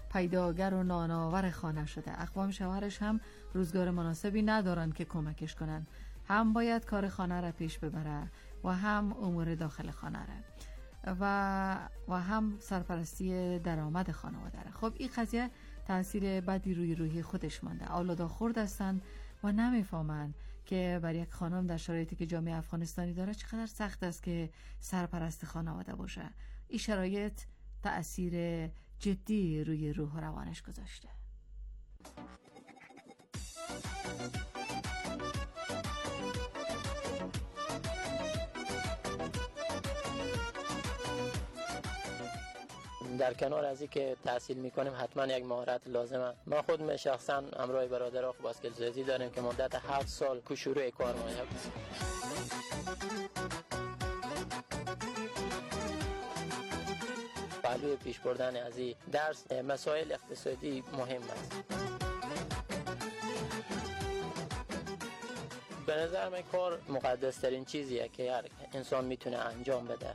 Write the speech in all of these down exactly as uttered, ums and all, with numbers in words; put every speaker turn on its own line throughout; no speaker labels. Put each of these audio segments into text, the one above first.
پیداگر و نانآور خانه شده. اقوام شوهرش هم روزگار مناسبی ندارن که کمکش کنن، هم باید کار خانه را پیش ببره و هم امور داخل خانه را و و هم سرپرستی درآمد خانواده را. خب این قضیه تاثیر بدی روی روحی خودش مانده. اولادا خرد هستن و نمیفهمن که بر یک خانم در شرایطی که جامعه افغانستانی داره چقدر سخت است که سرپرست خانواده باشه. این شرایط تأثیر جدی روی روح و روانش گذاشته.
در کنار از این که تحصیل میکنیم حتما یک مهارت لازمه. ما خود شخصا همراه برادرها باسکت سازی داریم که مدت هفت سال شروع کار ما هست. پهلوی پیش بردن از این درس مسائل اقتصادی مهم است. به نظر من کار مقدس ترین چیزیه که هر انسان میتونه انجام بده.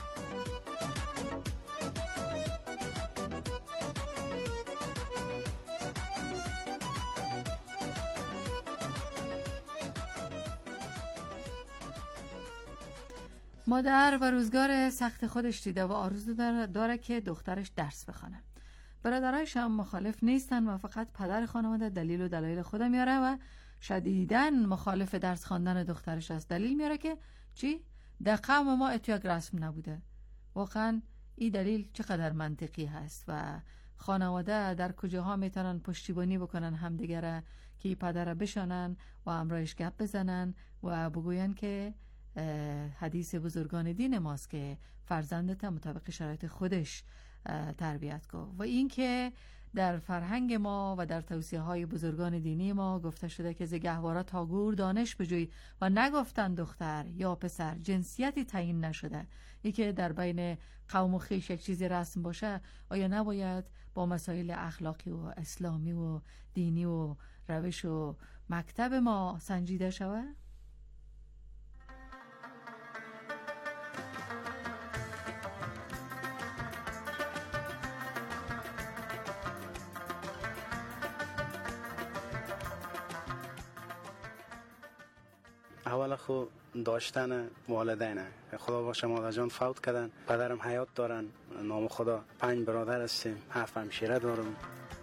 مادر و روزگار سخت خودش دیده و آرزو داره, داره که دخترش درس بخونه. برادرایش هم مخالف نیستن و فقط پدر خانواده دلیل و دلایل خودم میاره و شدیداً مخالف درس خواندن دخترش است. دلیل میاره که چی؟ در قوم ما اتیاگ رسم نبوده. واقعاً این دلیل چقدر منطقی هست و خانواده در کجاها میتونن پشتیبانی بکنن همدیگره که این پدر بشانن و همراهش گپ بزنن و بگوین که حدیث بزرگان دین ماست که فرزندت مطابق شرایط خودش تربیت کو. و این که در فرهنگ ما و در توصیه های بزرگان دینی ما گفته شده که ز گهواره تا گور دانش بجوی و نگفتن دختر یا پسر، جنسیتی تعیین نشده. ای که در بین قوم و خویش یک چیزی رسم باشه، آیا نباید با مسائل اخلاقی و اسلامی و دینی و روش و مکتب ما سنجیده شود؟
اول خو داشتن والدینه. خدا باشه مادر جان فوت کردن، پدرم حیات دارن، نام خدا. پنج برادر هستیم، هفت همشیره دارم.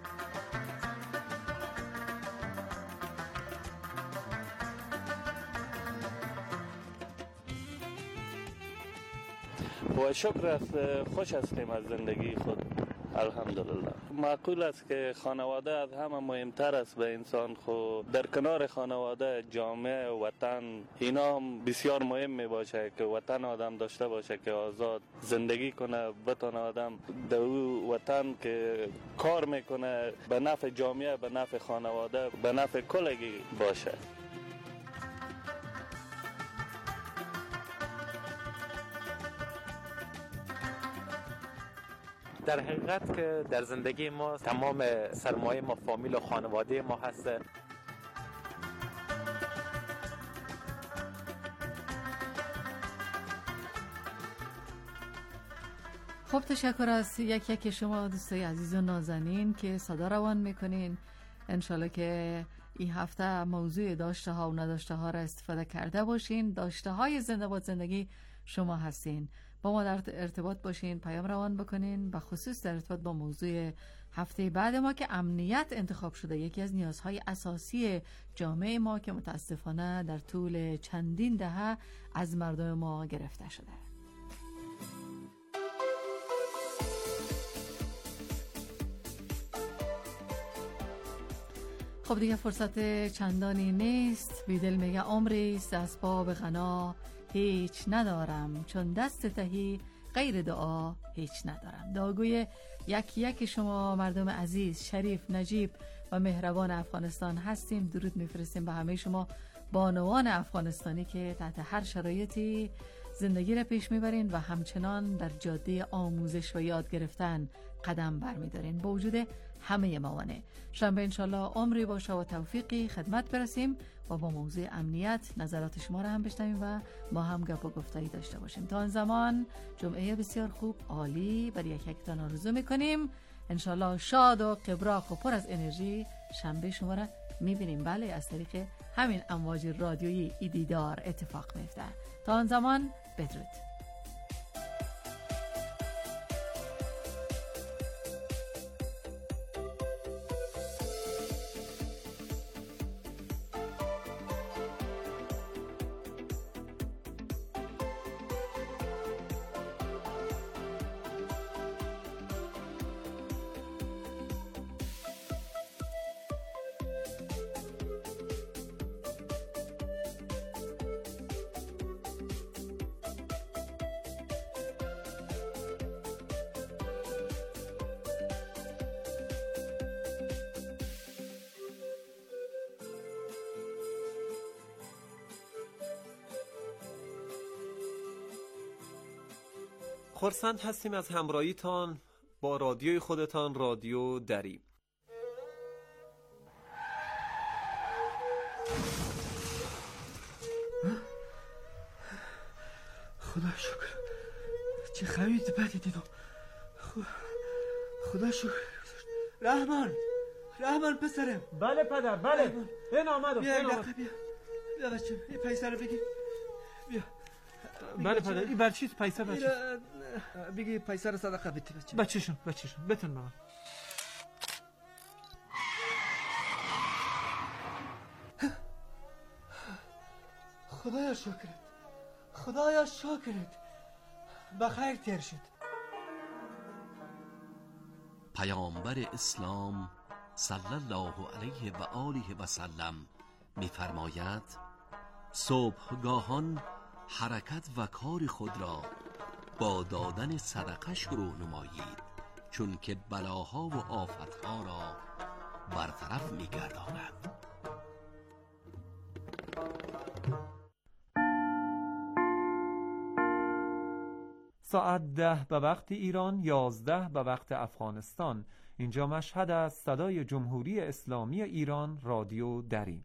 و شکر است، خوش هستیم از زندگی خود، الحمدلله. معقول است که خانواده از همه مهمتر است به انسان. خود در کنار خانواده جامعه، وطن، اینا هم بسیار مهم می باشه که وطن آدم داشته باشه که آزاد زندگی کنه، بتونه آدم در وطن که کار میکنه به نفع جامعه، به نفع خانواده، به نفع کلگی باشه.
در حقیقت که در زندگی ما تمام سرمایه ما فامیل و خانواده ما هست.
خب تشکر از یک یک شما دوستای عزیز و نازنین که صدا روان میکنین. انشالله که این هفته موضوع داشته ها و نداشته ها را استفاده کرده باشین. داشته های زنده باد زندگی شما هستین. با ما در ارتباط باشین، پیام روان بکنین، به خصوص در ارتباط با موضوع هفته بعد ما که امنیت انتخاب شده، یکی از نیازهای اساسی جامعه ما که متاسفانه در طول چندین دهه از مردم ما گرفته شده. خب دیگه فرصت چندانی نیست. بیدل میگه عمری است از باب غنا هیچ ندارم، چون دست تهی غیر دعا هیچ ندارم. دعاگوی یک یک شما مردم عزیز، شریف، نجیب و مهربان افغانستان هستیم. درود میفرستیم به همه شما بانوان افغانستانی که تحت هر شرایطی زندگی را پیش میبرین و همچنان در جاده آموزش و یاد گرفتن قدم برمیدارین با وجود همه موانع. شنبه انشالله عمری باشه و توفیقی خدمت برسیم و با موضوع امنیت نظرات شما را هم بشنویم و ما هم گپ و گفتایی داشته باشیم. تا آن زمان جمعه بسیار خوب، عالی بر یک یکتان آرزو میکنیم. انشالله شاد و قبراق و پر از انرژی شنبه شما را میبینیم. بله، از طریق همین امواج رادیویی ای دیدار اتفاق میفته. تا آن زمان بدرود.
خرسند هستیم از همراهیتان با رادیوی خودتان، رادیو دری.
خدا شکر، چه خرید بدی دیدم. خدا شکر. رحمان، رحمان پسرم.
بله پدر، بله. این آمدم.
بیا این دقیقه بیا. بیا بچه، این پیسه رو بگی. بیا.
بله پدر، این بر چیز پیسه بچه؟
بگی پیسه رو صدقه بده بچه.
بچه‌شون، بچه‌شون. بتون بابا.
خدایا شکرت. خدایا شکرت. بخیر تیر شد.
پیامبر اسلام صلی الله علیه و آله و سلم می‌فرماید صبحگاهان حرکت و کار خود را با دادن صدقه شروع نمایید، چون که بلاها و آفتها را برطرف می‌گرداند.
ساعت ده به وقت ایران، یازده به وقت افغانستان. اینجا مشهد از صدای جمهوری اسلامی ایران، رادیو دری.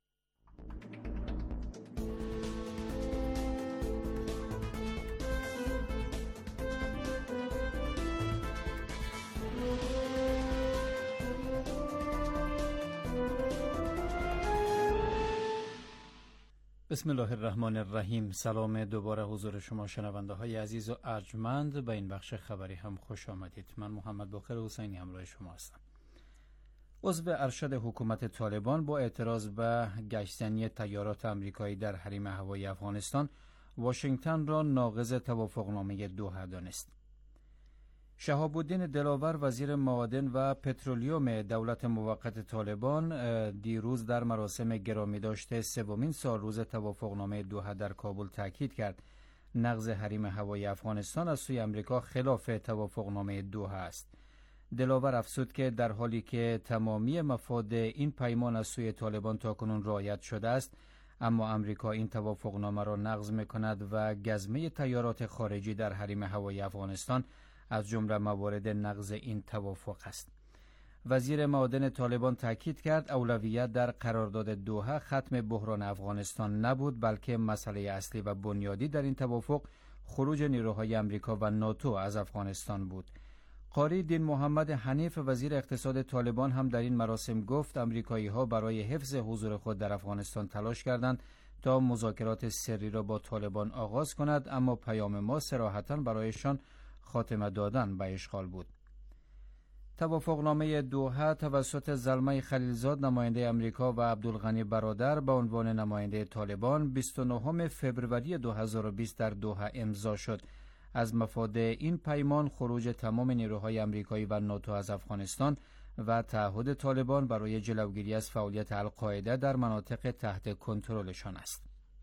بسم الله الرحمن الرحیم. سلام دوباره حضور شما شنونده های عزیز و ارجمند. به این بخش خبری هم خوش آمدید. من محمد باقر حسینی همراه شما هستم. عضو ارشد حکومت طالبان با اعتراض به گشتنی تیارات آمریکایی در حریم هوایی افغانستان، واشنگتن را ناقض توافقنامه دوحه دانست. شهاب الدین دلاور وزیر معادن و پترولیوم دولت موقت طالبان دیروز در مراسم گرامی داشته سومین سالروز توافقنامه دوحه در کابل تاکید کرد نقض حریم هوایی افغانستان از سوی امریکا خلاف توافقنامه دوحه است. دلاور افزود که در حالی که تمامی مفاد این پیمان از سوی طالبان تاکنون رعایت شده است، اما امریکا این توافقنامه را نقض می‌کند و گزمه تیارات خارجی در حریم هوایی افغانستان از جمله موارد نقض این توافق است. وزیر معادن طالبان تاکید کرد اولویت در قرارداد دوحه ختم بحران افغانستان نبود، بلکه مسئله اصلی و بنیادی در این توافق خروج نیروهای امریکا و ناتو از افغانستان بود. قاری دین محمد حنیف وزیر اقتصاد طالبان هم در این مراسم گفت امریکایی ها برای حفظ حضور خود در افغانستان تلاش کردند تا مذاکرات سری را با طالبان آغاز کند، اما پیام ما صراحتاً برایشان خاتمه دادن به اشغال بود. توافقنامه دوحه توسط زلمه خلیلزاد نماینده امریکا و عبدالغنی برادر به عنوان نماینده طالبان بیست و نهم فوریه دو هزار و بیست در دوحه امضا شد. از مفاد این پیمان خروج تمام نیروهای امریکایی و ناتو از افغانستان و تعهد طالبان برای جلوگیری از فعالیت القاعده در مناطق تحت کنترلشان است.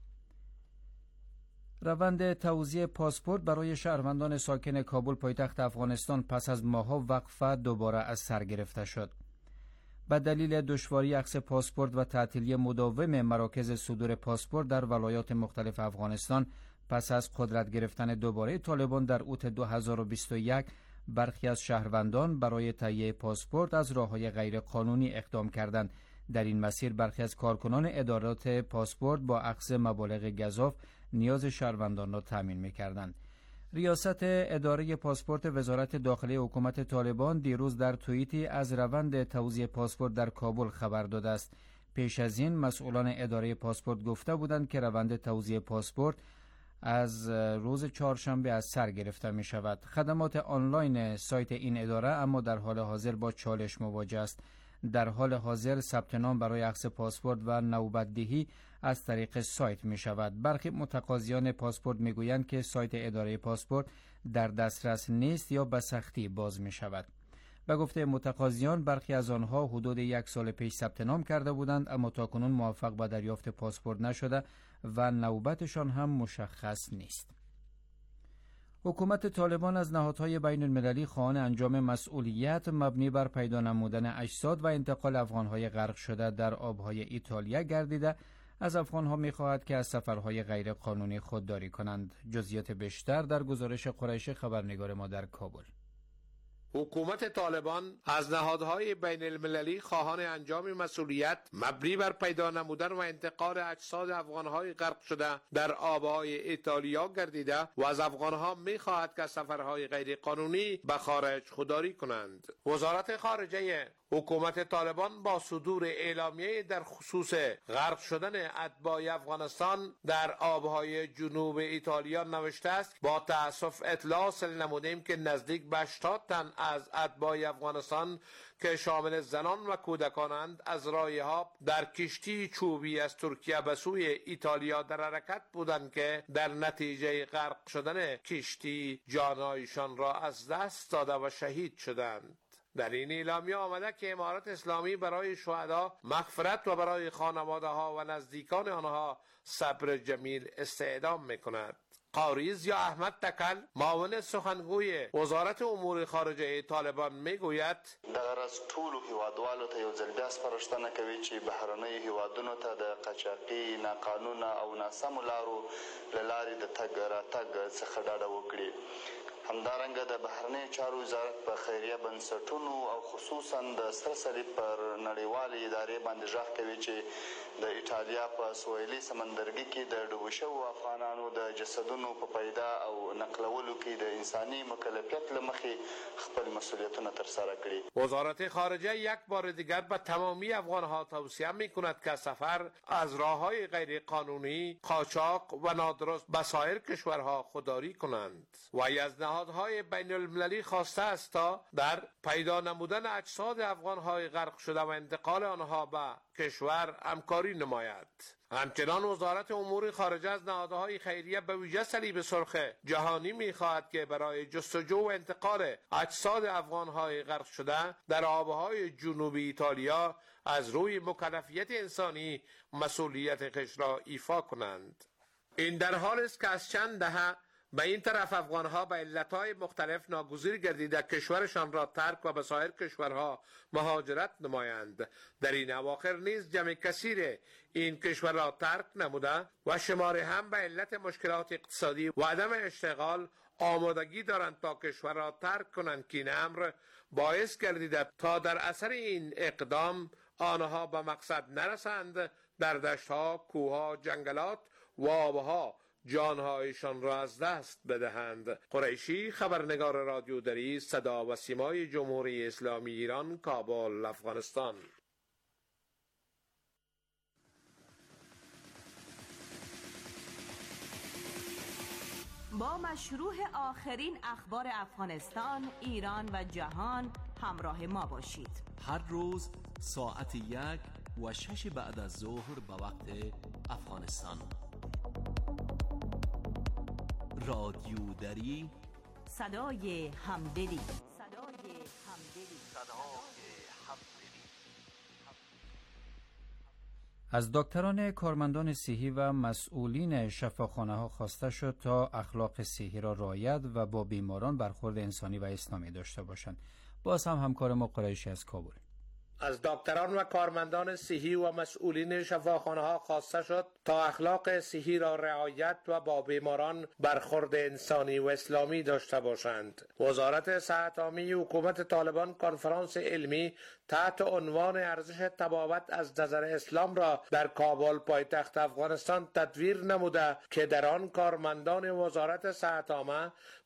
روند توزیع پاسپورت برای شهروندان ساکن کابل پایتخت افغانستان پس از ماه‌ها وقفه دوباره از سر گرفته شد. به دلیل دشواری اخذ پاسپورت و تعطیلی مداوم مراکز صدور پاسپورت در ولایات مختلف افغانستان پس از قدرت گرفتن دوباره طالبان در اوت دو هزار و بیست و یک، برخی از شهروندان برای تهیه پاسپورت از راه‌های غیر قانونی اقدام کردند. در این مسیر برخی از کارکنان ادارات پاسپورت با اخذ مبالغ گزاف نیاز شهروندان را تامین می‌کردند. ریاست اداره پاسپورت وزارت داخلی حکومت طالبان دیروز در توییتی از روند توزیع پاسپورت در کابل خبر داده است. پیش از این مسئولان اداره پاسپورت گفته بودند که روند توزیع پاسپورت از روز چهارشنبه از سر گرفته می شود. خدمات آنلاین سایت این اداره اما در حال حاضر با چالش مواجه است. در حال حاضر ثبت نام برای اخذ پاسپورت و نوبت‌دهی از طریق سایت می شود. برخی متقاضیان پاسپورت می گویند که سایت اداره پاسپورت در دسترس نیست یا به سختی باز می شود. به گفته متقاضیان برخی از آنها حدود یک سال پیش ثبت نام کرده بودند اما تاکنون موفق به دریافت پاسپورت نشده و نوبتشان هم مشخص نیست. حکومت طالبان از نهادهای بین المللی خواهان انجام مسئولیت مبنی بر پیدا نمودن اجساد و انتقال افغانهای غرق شده در آبهای ایتالیا گردیده از افغانها می‌خواهد که از سفرهای غیر قانونی خودداری کنند. جزئیات بیشتر در گزارش قریشی خبرنگار ما در کابل.
حکومت طالبان از نهادهای بین المللی خواهان انجام مسئولیت مبنی بر پیدا نمودن و انتقال اجساد افغانهای غرق شده در آبهای ایتالیا گردیده و از افغانها می‌خواهد که سفرهای غیر قانونی به خارج خودداری کنند. وزارت خارجه حکومت طالبان با صدور اعلامیه در خصوص غرق شدن اتباع افغانستان در آبهای جنوب ایتالیا نوشته است: با تأسف اطلاع حاصل نمودیم که نزدیک به هشتاد تن از اتباع افغانستان که شامل زنان و کودکانند از راه‌ها در کشتی چوبی از ترکیه به سوی ایتالیا در حرکت بودند که در نتیجه غرق شدن کشتی جانهایشان را از دست داده و شهید شدند. در این اعلامیه آمده که امارت اسلامی برای شهدا مغفرت و برای خانواده ها و نزدیکان آنها صبر جمیل استعدام میکند. قاری ضیا احمد تکل معاون سخنگوی وزارت امور خارجه طالبان میگوید:
دغه راز ټولو هیوادوالو ته یو ځل بیا سپارښتنه کوي چې بهرنیو هیوادونو ته د قاچاقي ناقانونه او ناسمو لارو له لارې د تګ راتګ څخه ډډه وکړي. همدارنګه د بهرنیو چارو وزارت په خیریه بنسټونو او خصوصا د سره صلیب پر نړیوالې ادارې باندې غږ کوي چې د ایټالیا په سویلي سمندرګي کې د ډوبو شوو افغانانو د جسدونو په پیدا او نقلولو کې د انساني مکلفیت له مخې خپل مسئولیتونه ترسره کړي.
وزارت خارجه یک بار دیگر به تمامی افغانها توصیه میکند که سفر از راههای غیر قانونی، قاچاق و نادرست به سایر کشورها خودداری کنند و از نهادهای بین المللی خواسته است تا در پیدا نمودن اجساد افغانهای غرق شده و انتقال آنها به کشور همکاری نماید. همچنان وزارت امور خارجه از نهادهای خیریه به ویژه صلیب سرخ جهانی می‌خواهد که برای جستجو و انتقال اجساد افغانهای غرق شده در آبهای جنوبی ایتالیا از روی مکلفیت انسانی مسئولیت خود را ایفا کنند. این در حالی است که از چند دهه به این طرف افغانها به علتهای مختلف ناگزیر گردیده کشورشان را ترک و به سایر کشورها مهاجرت نمایند. در این اواخر نیز جمع کثیر این کشور را ترک نموده و شماره هم به علت مشکلات اقتصادی و عدم اشتغال آمادگی دارند تا کشور را ترک کنند که این امر باعث گردیده تا در اثر این اقدام آنها به مقصد نرسند، در دشتها، کوهها، جنگلات و آبها جانهایشان را از دست بدهند. قریشی، خبرنگار رادیو دری، صدا و سیمای جمهوری اسلامی ایران، کابل، افغانستان.
با مشروع آخرین اخبار افغانستان، ایران و جهان همراه ما باشید.
هر روز ساعت یک و شش بعد از ظهر به وقت افغانستان. رادیو دری،
صدای همدلی. صدای همدلی.
از دکتران، کارمندان صحی و مسئولین شفاخانه ها خواسته شد تا اخلاق صحی را رعایت و با بیماران برخورد انسانی و اسلامی داشته باشند. باز هم همکار ما قریشی از کابل.
از دکتران و کارمندان صحی و مسئولین شفاخانه ها خواسته شد تا اخلاق صحی را رعایت و با بیماران برخورد انسانی و اسلامی داشته باشند. وزارت صحت عامه حکومت طالبان کنفرانس علمی تحت عنوان ارزش طبابت از نظر اسلام را در کابل پایتخت افغانستان تدویر نموده که در آن کارمندان وزارت صحت عامه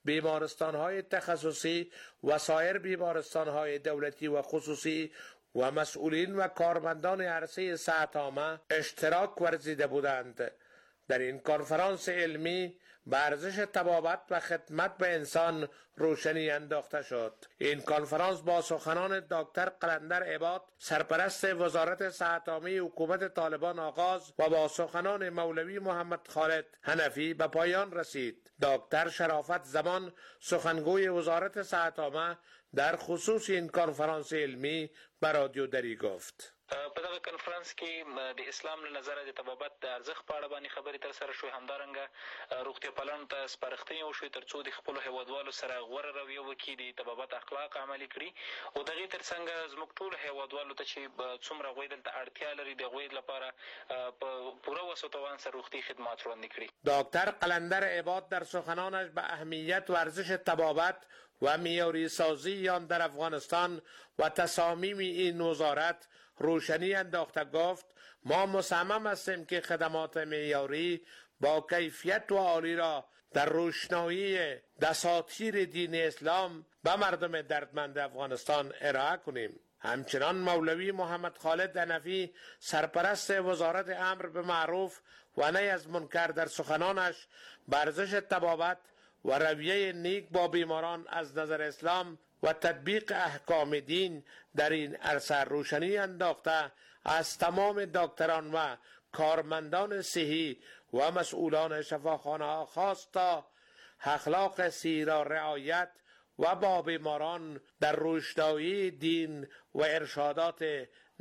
بیمارستان‌های تخصصی و سایر بیمارستان‌های دولتی و خصوصی و مسئولین و کارمندان عرصه صحت عامه اشتراک ورزیده بودند. در این کنفرانس علمی به ارزش طبابت و خدمت به انسان روشنی انداخته شد. این کنفرانس با سخنان دکتر قلندر عباد سرپرست وزارت صحت عامه حکومت طالبان آغاز و با سخنان مولوی محمد خالد حنفی به پایان رسید. دکتر شرافت زمان سخنگوی وزارت صحت عامه در خصوص این کنفرانس علمی به رادیو دری گفت:
په دغه کنفرانس کې د اسلام له نظره د طبابت د ارزښت په اړه باندې خبرې ترسره شوې، همدارنګه روغتیا پالانو ته سپارښتنې وشوې تر څو د خپلو هیوادوالو سره غوره رویه وکړي، د طبابت اخلاق عملي کړي او د هغې تر څنګ زموږ ټولو هیوادوالو ته چې څومره هغوی دلته اړتیا لري د هغوی لپاره په پوره وس و توان سره روغتي خدمات وړاندې کړي.
دکتر قلندر عباد در سخنانش به اهمیت ورزش طبابت و معیاری سازی آن در افغانستان و تصامیم این وزارت روشنی انداخته گفت: ما مصمم هستیم که خدمات معیاری با کیفیت و عالی را در روشنایی دساتیر دین اسلام به مردم دردمند افغانستان ارائه کنیم. همچنان مولوی محمد خالد حنفی سرپرست وزارت امر به معروف و نهی از منکر در سخنانش به ارزش طبابت و رویه نیک با بیماران از نظر اسلام و تطبیق احکام دین در این عرصه روشنی انداخته از تمام دکتران و کارمندان صحی و مسئولان شفاخانه ها خواست تا اخلاق سی را رعایت و با بیماران در روشنایی دین و ارشادات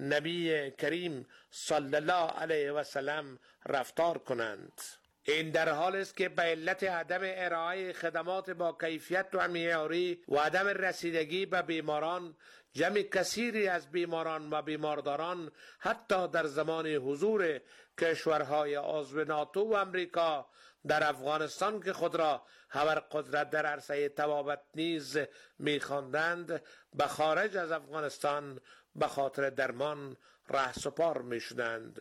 نبی کریم صلی الله علیه و سلم رفتار کنند. این در حال است که به علت عدم ارائه خدمات با کیفیت و معیاری و عدم رسیدگی به بیماران، جمع کثیری از بیماران و بیمارداران حتی در زمان حضور کشورهای عضو ناتو و امریکا در افغانستان که خود را ابرقدرت در عرصه طبابت نیز می‌خواندند، به خارج از افغانستان به خاطر درمان رهسپار می‌شدند.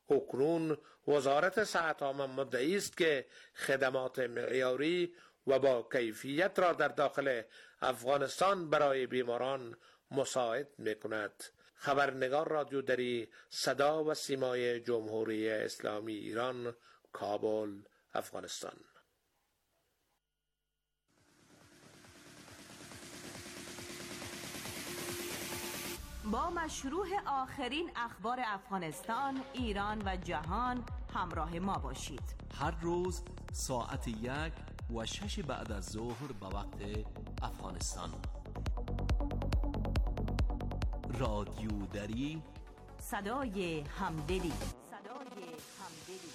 اکنون وزارت صحت عامه مدعی است که خدمات معیاری و با کیفیت را در داخل افغانستان برای بیماران مساعد می‌کند. خبرنگار رادیو دری، صدا و سیمای جمهوری اسلامی ایران، کابل، افغانستان.
با مشروع آخرین اخبار افغانستان، ایران و جهان همراه ما باشید.
هر روز ساعت یک و شش بعد از ظهر به وقت افغانستان. رادیو دری،
صدای همدلی. صدای همدلی.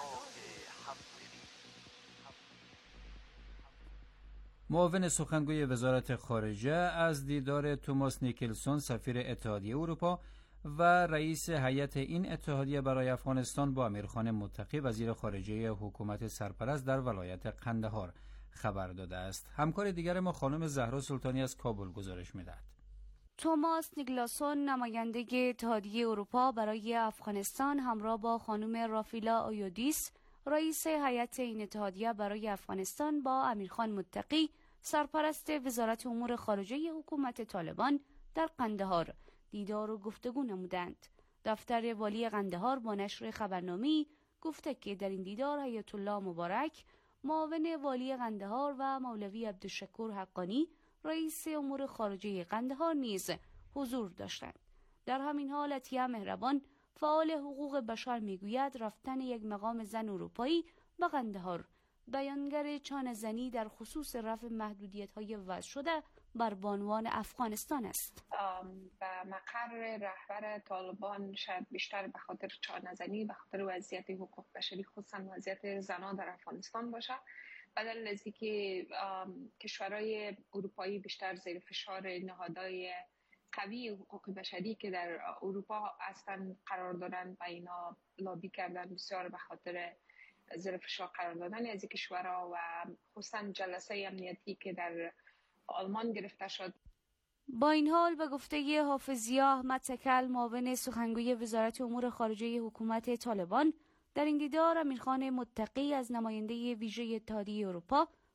معاون سخنگوی وزارت خارجه از دیدار توماس نیکلسون سفیر اتحادیه اروپا و رئیس هیئت این اتحادیه برای افغانستان با امیرخان متقی وزیر خارجه حکومت سرپرست در ولایت قندهار خبر داده است. همکار دیگر ما خانم زهرا سلطانی از کابل گزارش می‌دهد.
توماس نیکلسون نماینده اتحادیه اروپا برای افغانستان همراه با خانم رافیلا آیودیس رئیس هیئت این اتحادیه برای افغانستان با امیرخان متقی سرپرست وزارت امور خارجه حکومت طالبان در قندهار دیدار و گفتگو نمودند. دفتر والی قندهار با نشر خبرنامه‌ای گفته که در این دیدار حیات الله مبارک معاون والی قندهار و مولوی عبدالشکور حقانی رئیس امور خارجه قندهار نیز حضور داشتند. در همین حال عطیه مهربان فعال حقوق بشر میگوید رفتن یک مقام زن اروپایی به قندهار بیانگر چانه زنی در خصوص رفع محدودیت‌های وضع شده بر بانوان افغانستان است.
و مقر رهبر طالبان شاید بیشتر به خاطر چانه زنی، به خاطر وضعیت حقوق بشری خصوصا وضعیت زنان در افغانستان باشه. بدل از اینکه کشورهای اروپایی بیشتر زیر فشار نهادهای قوی حقوق بشری که در اروپا هستن قرار دارن و اینا لابی کردن بسیار به خاطر زیر فشار قرار دادن از کشورها و خصوصا جلسه امنیتی که در آلمان گرفته شد.
با این حال به گفته حافظیاه متکل معاون سخنگوی وزارت امور خارجه حکومت طالبان در این دیدار امیرخان متقی از نماینده ویژه اتحادیه اروپا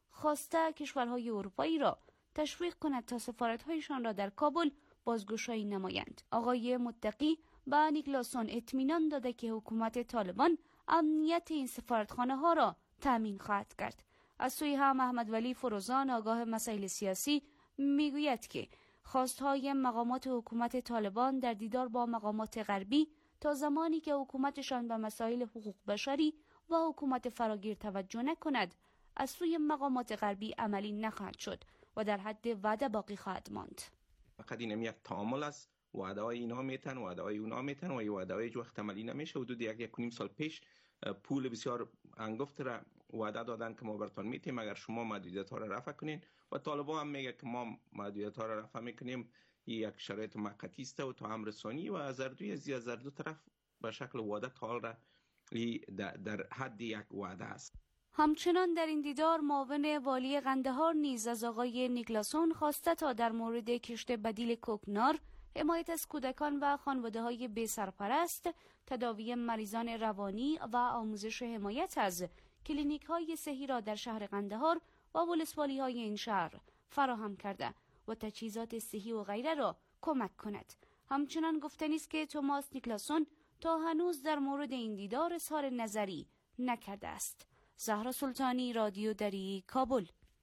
خواسته کشورهای اروپایی را تشویق کند تا سفارت‌هایشان را در کابل بازگشایی نمایند. آقای متقی به نیکلاسون اطمینان داده که حکومت طالبان امنیت این سفارتخانه ها را تأمین خواهد کرد. از سوی هم احمد ولی فروزان آگاه مسائل سیاسی میگوید که خواستهای مقامات حکومت طالبان در دیدار با مقامات غربی تا زمانی که حکومتشان به مسائل حقوق بشری و حکومت فراگیر توجه نکند از سوی مقامات غربی عملی نخواهد شد و در حد وعده باقی خواهد ماند.
فقط این یک تعامل است، وعده های اینا میتن، وعده های اونا میتن و این وعده های وقت عملی نمیشه. حدود یک یک نیم سال پیش پول بسیار انگفت را وعده دادن که ما براتون میتیم اگر شما محدودیت ها را رفع کنین و طالبان هم میگه که ما محدودیت ها را رفع میکنیم. این یک شرایط موقتی است و تا امر ثانی و از هر دوی از هر دو طرف به شکل وعده تا را در حد یک وعده است.
همچنان در این دیدار معاون والی قندهار نیز از آقای نیکلاسون خواسته تا در مورد کشت بدیل کوکنار، حمایت از کودکان و خانواده‌های بی سرپرست، تداوی مریضان روانی و آموزش حمایت از کلینیک‌های صحی را در شهر قندهار و ولسوالی‌های این شهر فراهم کرده و تجهیزات صحی و غیره را کمک کند. همچنان گفتنی است که توماس نیکلاسون تا هنوز در مورد این دیدار اظهار نظری نکرده است. زهرا سلطانی، رادیو دری، کابل.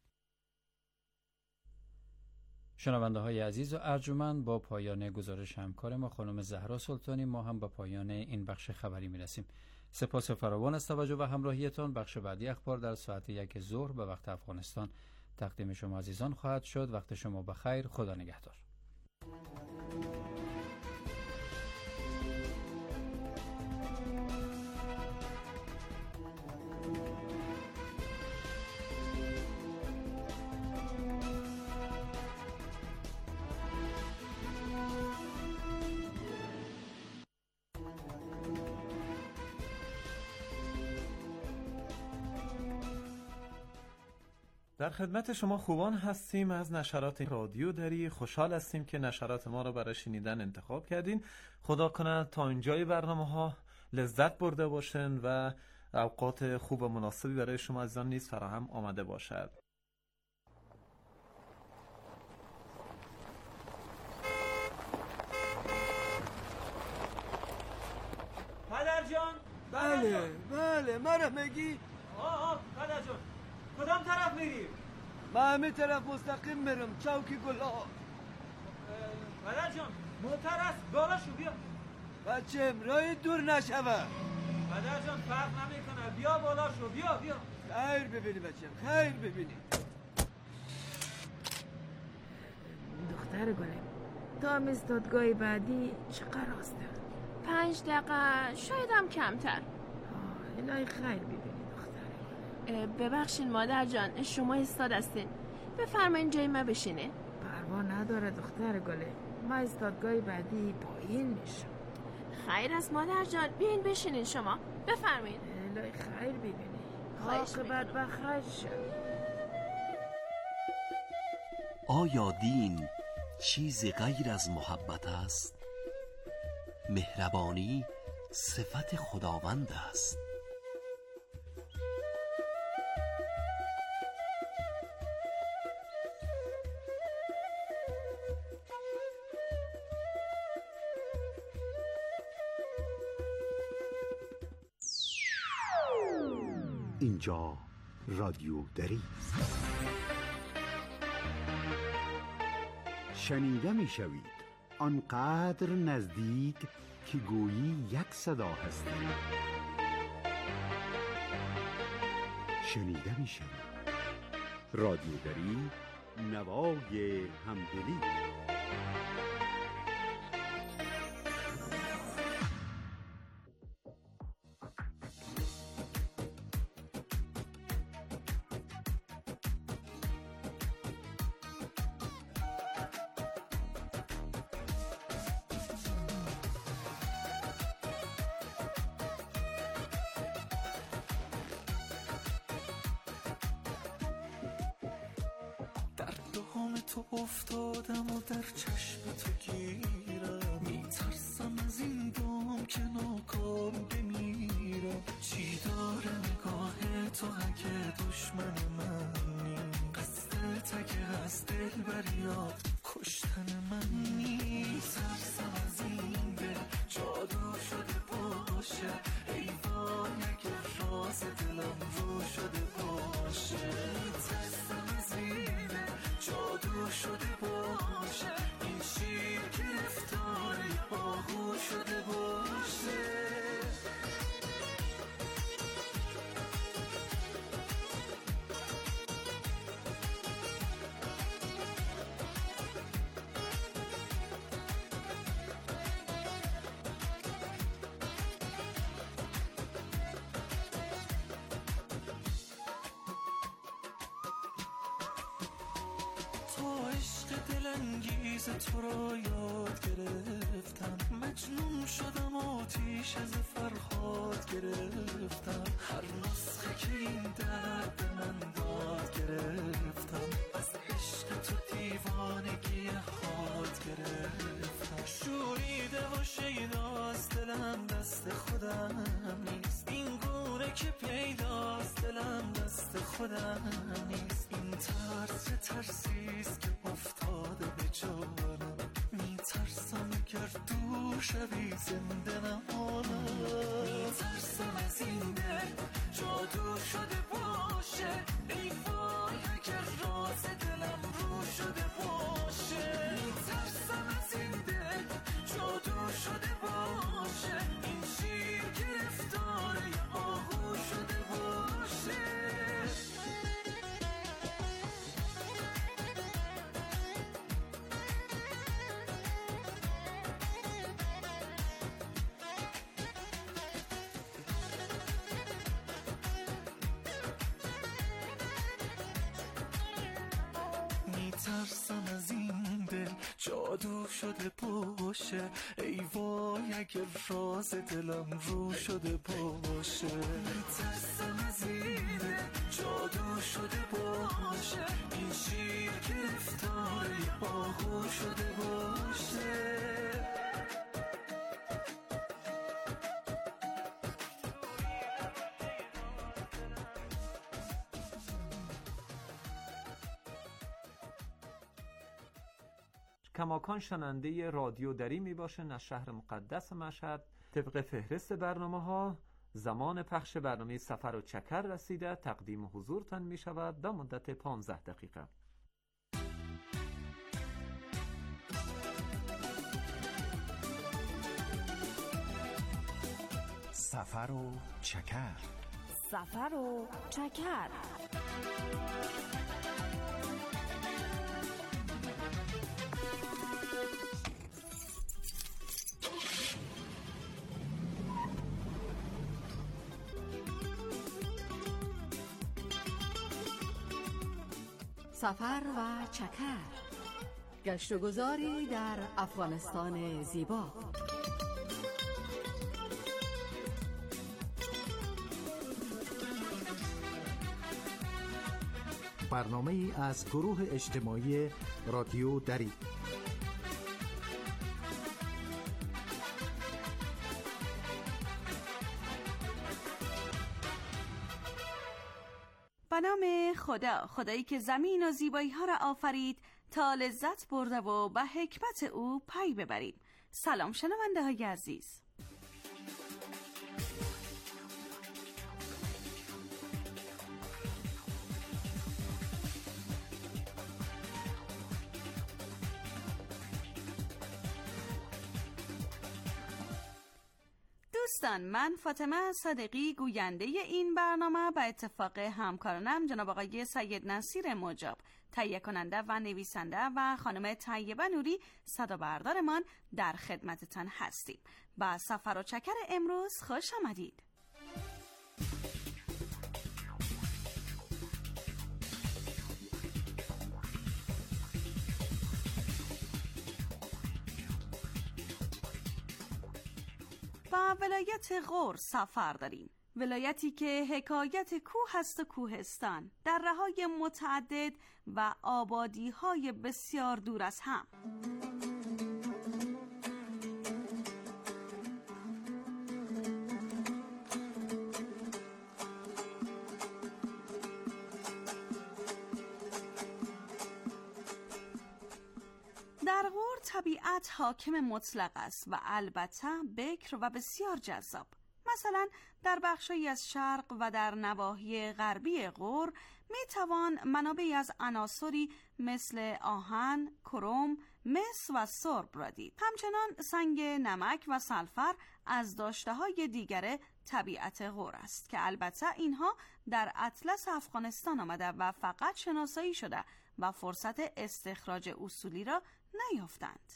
شنونده های عزیز و ارجمند، با پایان گزارش همکار ما خانم زهرا سلطانی ما هم به پایان این بخش خبری می رسیم. سپاس فراوان از توجه و همراهیتان. بخش بعدی اخبار در ساعت یک ظهر به وقت افغانستان تقدیم شما عزیزان خواهد شد. وقت شما بخیر. خدا نگهدار.
در خدمت شما خوبان هستیم از نشرات رادیو دری. خوشحال هستیم که نشرات ما را برای شنیدن انتخاب کردین. خدا کنه تا اینجای برنامه ها لذت برده باشین و اوقات خوب و مناسبی برای شما عزیزان نیز فراهم آمده باشد.
پدر جان.
بله بله مرا میگی؟
آه آه پدر جان کدام طرف میری؟
من همه طرف مستقیم میرم، چوکی گلاب.
پدر جان موتر است، بالا شو بیا.
بچم راه دور نشوه.
پدر جان فرق نمیکنه، بیا بالا شو، بیا بیا.
خیر ببینی بچم، خیر ببینی.
دختر گلم تا هم استادگاه بعدی چقدر راسته؟
پنج دقیقه شاید هم کمتر.
الهی خیر ببینی.
ببخشین مادر جان شما استاد هستین، بفرمایین جای ما بشینین.
پروا نداره دختر گله، ما استادگاه بعدی پایین میشم.
خیر است مادر جان، بیاین بشینین شما، بفرمایین.
الهی خیر ببینی، عاقبت بخیر شد.
آیا دین چیزی غیر از محبت است؟ مهربانی صفت خداوند است.
اینجا رادیو دری است. شنیده می شوید آنقدر نزدیک که گویی یک صدا هستید. شنیده می شوید رادیو دری، نوای همدلی.
تو افتادم و در چشم تو گیرم، میترسم از این دام که ناکام بمیرم. چی داره نگاه تو اگه دشمن منی؟ اگه از دل بریاد کشتن من نیست. ترسم از این دل جادو شده باشه، ای وای اگه راز دلم رو شده باشه. ترسم از این دل جادو شده باشه، این شیر گرفتاری آهو شده باشه. دلانگیز تو را یاد گرفتم، مجنون شدم آتیش از فرهاد گرفتم. هر نسخه که این درد من داد گرفتم، از عشق تو دیوانگی حاد گرفتم. شوریده و شیداست دلم دست خودم نیست، این گونه که پیداست دلم دست خودم نیست. این ترس ترسیست که افتاده به جانم، میترسم اگر دور شوی زنده نمانم. میترسم از این دل جادو شده باشه، ای وای اگر راز دلم رو شده باشه. میترسم از این دل جادو شده باشه، این شیر گرفتاری آهو شده باشه. ترسم از این دل جادو شده باشه، ای وای اگر راز دلم رو شده باشه. ترسم از این دل جادو شده باشه، این شیر گرفتاری آهو شده باشه.
کماکان شننده رادیو دری می باشن از شهر مقدس مشهد. طبق فهرست برنامه ها زمان پخش برنامه سفر و چکر رسیده، تقدیم حضورتان می شود به مدت پانزده دقیقه.
سفر و چکر،
سفر و چکر.
سفر و چکر، گشت و گذاری در افغانستان زیبا.
برنامه ای از گروه اجتماعی رادیو دری.
به نام خدا، خدایی که زمین و زیبایی ها را آفرید تا لذت برده و به حکمت او پی ببرید. سلام شنونده های عزیز، دوستان، من فاطمه صادقی گوینده این برنامه به اتفاق همکارانم جناب آقای سید نصیر مجاب تهیه کننده و نویسنده و خانم طیبه نوری صدا بردارمان در خدمتتان هستیم. با سفر و چکر امروز خوش آمدید. با ولایت غور سفر داریم، ولایتی که حکایت کوه است و کوهستان، دره‌های متعدد و آبادی‌های بسیار دور از هم. طبیعت حاکم مطلق است و البته بکر و بسیار جذاب. مثلا در بخشی از شرق و در نواحی غربی غور می توان منابعی از عناصری مثل آهن، کروم، مس و سرب را دید. همچنان سنگ نمک و سلفر از داشته‌های دیگر طبیعت غور است که البته اینها در اطلس افغانستان آمده و فقط شناسایی شده و فرصت استخراج اصولی را نیافتند.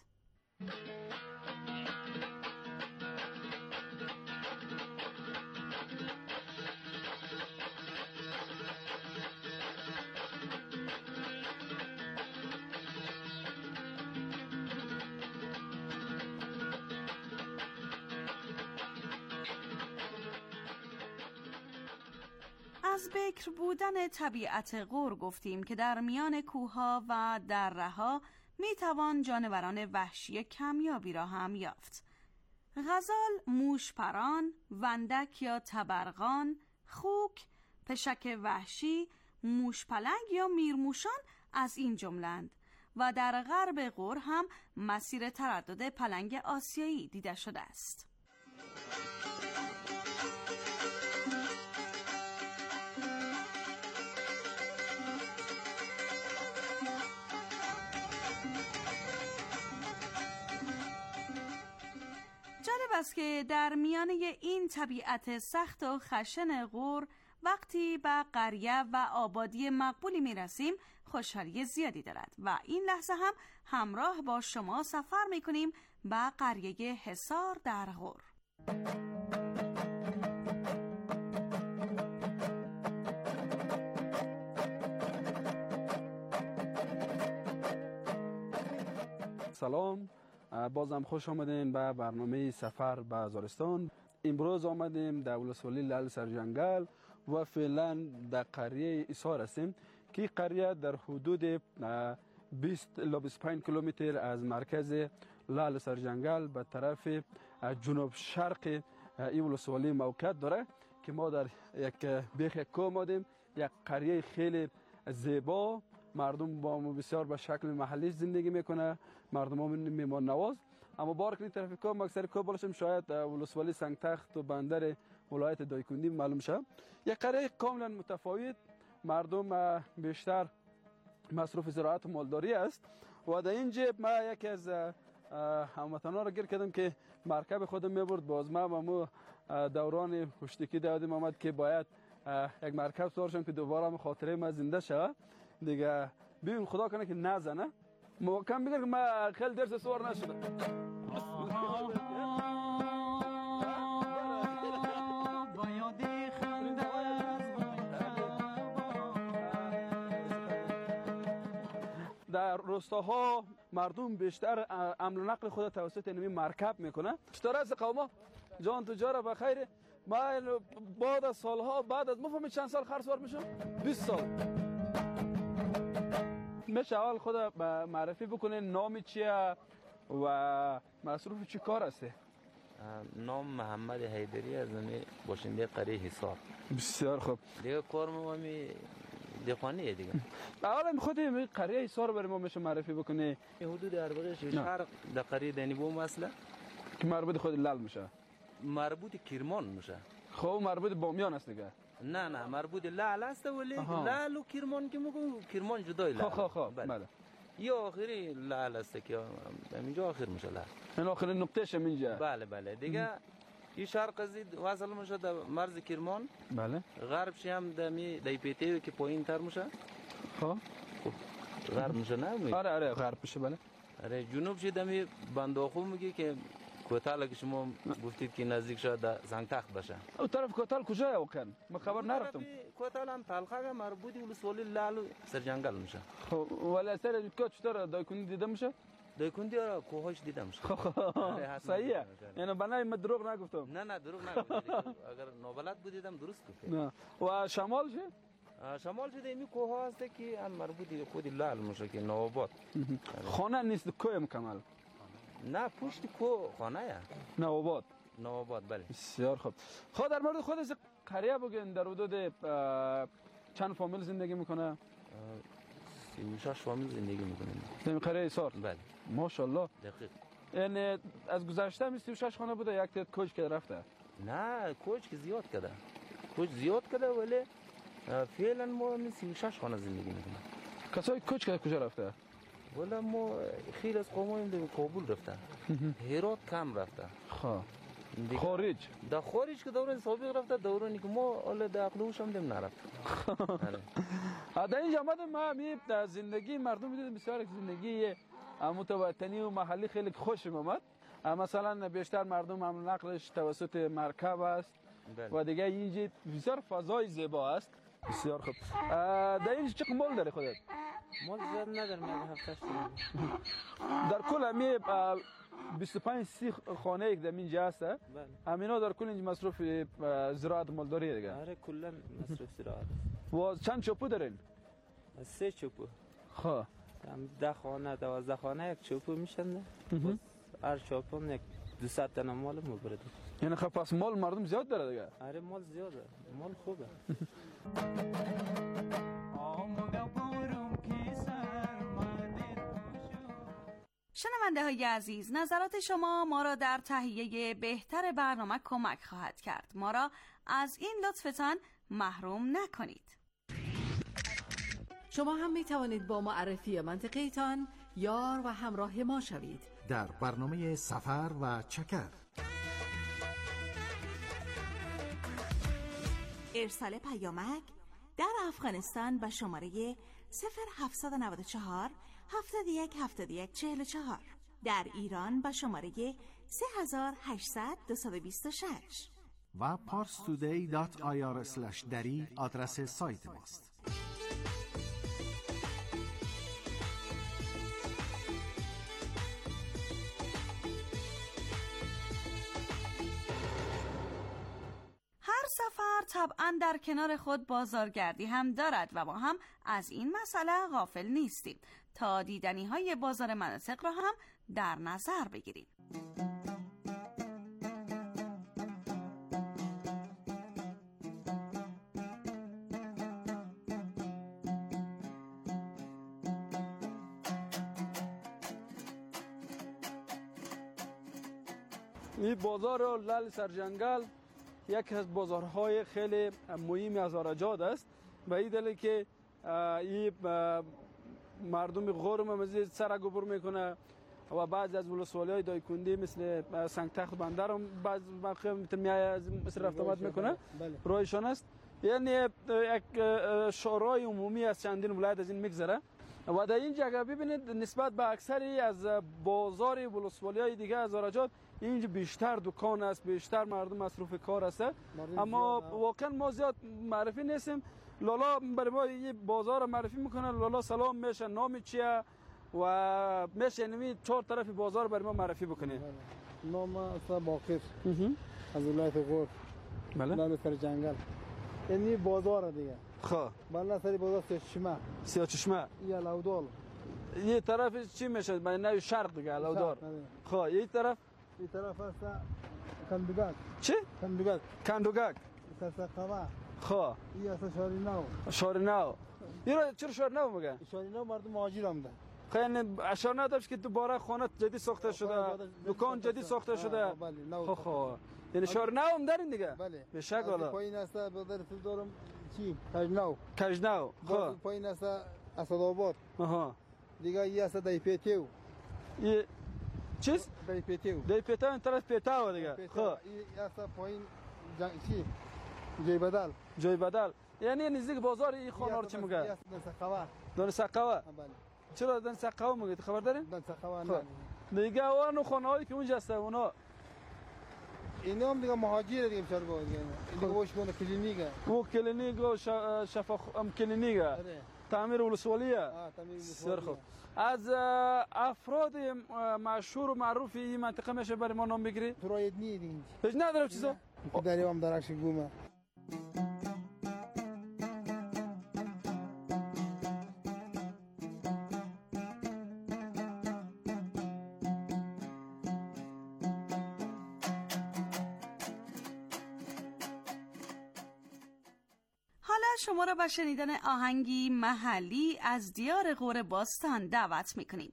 از بکر بودن طبیعت غور گفتیم که در میان کوهها و دره‌ها می توان جانوران وحشی کمیابی را هم یافت. غزال، موشپران، وندک یا تبرغان، خوک، پشک وحشی، موشپلنگ یا میرموشان از این جملند و در غرب غور هم مسیر تردد پلنگ آسیایی دیده شده است. جالب است که در میانه این طبیعت سخت و خشن غور وقتی به قریه و آبادی مقبولی می رسیم خوشحالی زیادی دارد و این لحظه هم همراه با شما سفر می کنیم به قریه حصار در غور.
سلام، بازم خوش آمدین به برنامه سفر به هزارستان. امروز آمدیم در ولسوالی لعل سرجنگل و فعلا در قریه حصار هستیم که قریه در حدود بیست الی بیست و پنج کیلومتر از مرکز لعل سرجنگل به طرف جنوب شرق این ولسوالی موقعیت داره که ما در یک بیخ کوه آمدیم. یک قریه خیلی زیبا، مردم با ما بسیار به شکل محلی زندگی میکنه، مردم ها میمان نواز. اما بار کنید طرف کوه مکسر کوه بالاشم شاید ولسوالی سنگتخت و بندر ولایت دایکندی معلوم شه. یک قریه کاملا متفاوت، مردم بیشتر مصروف زراعت و مالداری است و در اینجا ما یکی از هموطنان را گیر کردم که مرکب خودم میبرد. باز ما و دوران پشتکی دادیم آمد که باید یک مرکب سوار شم که دوباره خاطره ما زنده شود دیگه. ببین خدا کنه که نزنه. موقع میگه که ما خیلی درس سوار نشدم. در روستاها مردم بیشتر حمل و نقل خود توسط اینمی مرکب میکنه. چطور است قوما؟ جان تجاره بخیر. ما بعد از سالها بعد از مفهوم چند سال خرسوار میشم؟ بیست سال. میشه اول خود معرفی بکنه نام چیه و مصروف چی کار هستی؟
نام محمد حیدری از نمی باشنده قریه حصار.
بسیار خوب.
دیگه کار ما می دیخوانیه دیگه.
اولا خود این قریه حصار برای ما میشه معرفی بکنه؟
حدود اربعه شهر در قریه دنیبو مثلا
که مربوط خود لعل میشه.
مربوط کرمان میشه.
خب مربوط بامیان است دیگه.
نه نه مربوط لعل است ولی لعل و کرمان که میگم کرمان جدای لعل.
خب خب بله.
یا آخری لعل است که همینجا آخر میشه لعل.
این آخرین نقطهش همینجا.
بله بله دیگه این شرق زید وصل میشه در مرز کرمان.
بله.
غربش هم در می دیپیته که پایین تر میشه.
خب
غرب میشه نه؟
آره آره غرب میشه بله.
آره جنوبش دمی بنداخو میگه که کوتال که شما گفتید که نزدیک شد در سنگتخت باشه.
او طرف کوتال کجای واقعا؟ من خبر نرفتم.
کوتال هم تلخه مربوط ولسوالی لعل سرجنگل میشه.
خب ولی اثر کو چطور دایکندی دیده میشه؟
دایکندی را کوهاش دیده میشه.
صحیحه. یعنی بنای من دروغ نگفتم.
نه نه دروغ نگفتم. اگر نوبلت بودیدم درست گفتم.
نه. و شمال چه؟
شمال شده این کوه هست که هم مربوط خود لعل میشه که نوآباد.
خانه نیست کوه مکمل.
نه پشت کو خانه یا
نوآباد.
نوآباد بله.
بسیار خوب. خود در مورد خود از قریه بگین در حدود چند فامیل زندگی میکنه؟
سی و شش فامیل زندگی میکنیم
در قریه ایثار.
بله
ماشاءالله.
دقیق.
یعنی از گذشته می سی و شش خانه بوده، یک تیت کوچ که رفته؟
نه کوچ که زیاد کرده، کوچ زیاد کرده، ولی فعلا ما می سی و شش خانه زندگی میکنیم.
کسایی کوچ که کجا رفته؟
ولی ما خیلی از قومایم در کابل رفته، هرات کم رفته.
خب خارج؟
در خارج که دوران سابق رفته، دورانی که ما حالا در اقلوش هم دم نرفته.
در اینجا آمدم ما می زندگی مردم دیدم، بسیار زندگی متوطنی و محلی خیلی خوشم آمد. مثلا بیشتر مردم هم نقلش توسط مرکب است و دیگه اینجا بسیار فضای زیبا است. بسیار خوب. در اینجا چه مال داره خودت؟
مال زیاد ندارم، یک هفته است.
در کل همی بیست و پنج سی خانه یک در اینجا هست. همینا در کل اینجا مصروف زراعت مالداری دیگه.
آره کلا مصروف زراعت.
و چند چوپو دارین؟
سه چوپو.
خب
ده خانه دوازده خانه یک چوپو میشن. هر چوپو یک دویست تا مال مبرد.
یعنی خب پس مال مردم زیاد داره دیگه.
آره مال زیاده، مال خوبه.
شنونده های عزیز، نظرات شما ما را در تهیه بهتر برنامه کمک خواهد کرد. ما را از این لطفتان محروم نکنید.
شما هم می توانید با معرفی منطقه‌تان یار و همراه ما شوید
در برنامه سفر و چکر.
ارسال پیامک در افغانستان به شماره صفر هفتصد و نود و چهار هفتاد و یک هفتاد و یک چهل و چهار، در ایران به شماره سه هزار و هشتصد دویست و بیست و شش
و parstoday دات آی آر اسلش دری آدرس سایت ماست.
هر سفر طبعا در کنار خود بازارگردی هم دارد و ما هم از این مسئله غافل نیستیم تا دیدنی های بازار مناطق را هم در نظر بگیریم.
این بازار لال سرجنگل یک از بازارهای خیلی مهم از آراجاد است، به این دلیل که این مردم غرم مزید سر گبر میکنه و بعضی از ولسوالی های دایکندی مثل سنگتخت بندر هم بعض موقع مثل رفت آمد میکنه. رایشان است، یعنی یک شورای عمومی از چندین ولایت از این میگذره و در این جگه ببینید نسبت به اکثری از بازار ولسوالی های دیگه از آراجاد اینجا بیشتر دکان است، بیشتر مردم مصروف کار است، اما واقعا ما زیاد معرفی نیستیم. لالا برای ما یه بازار معرفی میکنه، لالا سلام میشه، نام چیه و میشه نمی چهار طرف بازار برای ما معرفی بکنه.
نام است باقر از ولایت غور.
بله
لال سرجنگل، یعنی بازار دیگه.
خب
بالا سری بازار سیاه چشمه.
سیاه چشمه
یا لودال.
یه طرف چی میشه؟ به نوع شرق دیگه لودار. خب یه طرف
این طرف است کندوگک.
چی؟
کندوگک.
کندوگک.
سرسخوا.
خب
این است شاریناو.
شاریناو. یه چرا شاریناو میگن؟
شاریناو مردم مهاجر آمده.
خیلی اشاره نداشت که دوباره خانه جدید ساخته شده، دکان جدید ساخته شده. خب خب یعنی شاریناو هم دارین دیگه؟
بله.
به شک والا.
پایین است بدر دارم چی؟ کجناو.
کجناو. خب
پایین است اسدآباد.
آها.
دیگه این است دایپیتیو.
یه چیز؟
دایپیتیو.
دایپیتیو این طرف پیتاو دیگه. خب
این است پایین چی؟ جای بدل.
جای بدل. یعنی نزدیک بازار این خانه رو چی میگه؟
دان سقوا.
دان سقوا.
بله.
چرا دان سقوا میگه؟ خبر دارین؟
دان سقوا نه.
دیگه اون خانه‌هایی که اونجا هستن اونا
اینا هم دیگه مهاجر دیگه بچار بود دیگه. دیگه وش کنه کلینیکه.
او کلینیک و شفا ام کلینیکه. تعمیر ولسوالیه.
آه تعمیر ولسوالیه.
خوب. از افراد مشهور و معروف این منطقه میشه برای ما نام بگیری؟
تراید نی دیگه.
هیچ نداره چیزا؟
داریم هم درکش گومه.
شما را به شنیدن آهنگی محلی از دیار غور باستان دعوت میکنیم.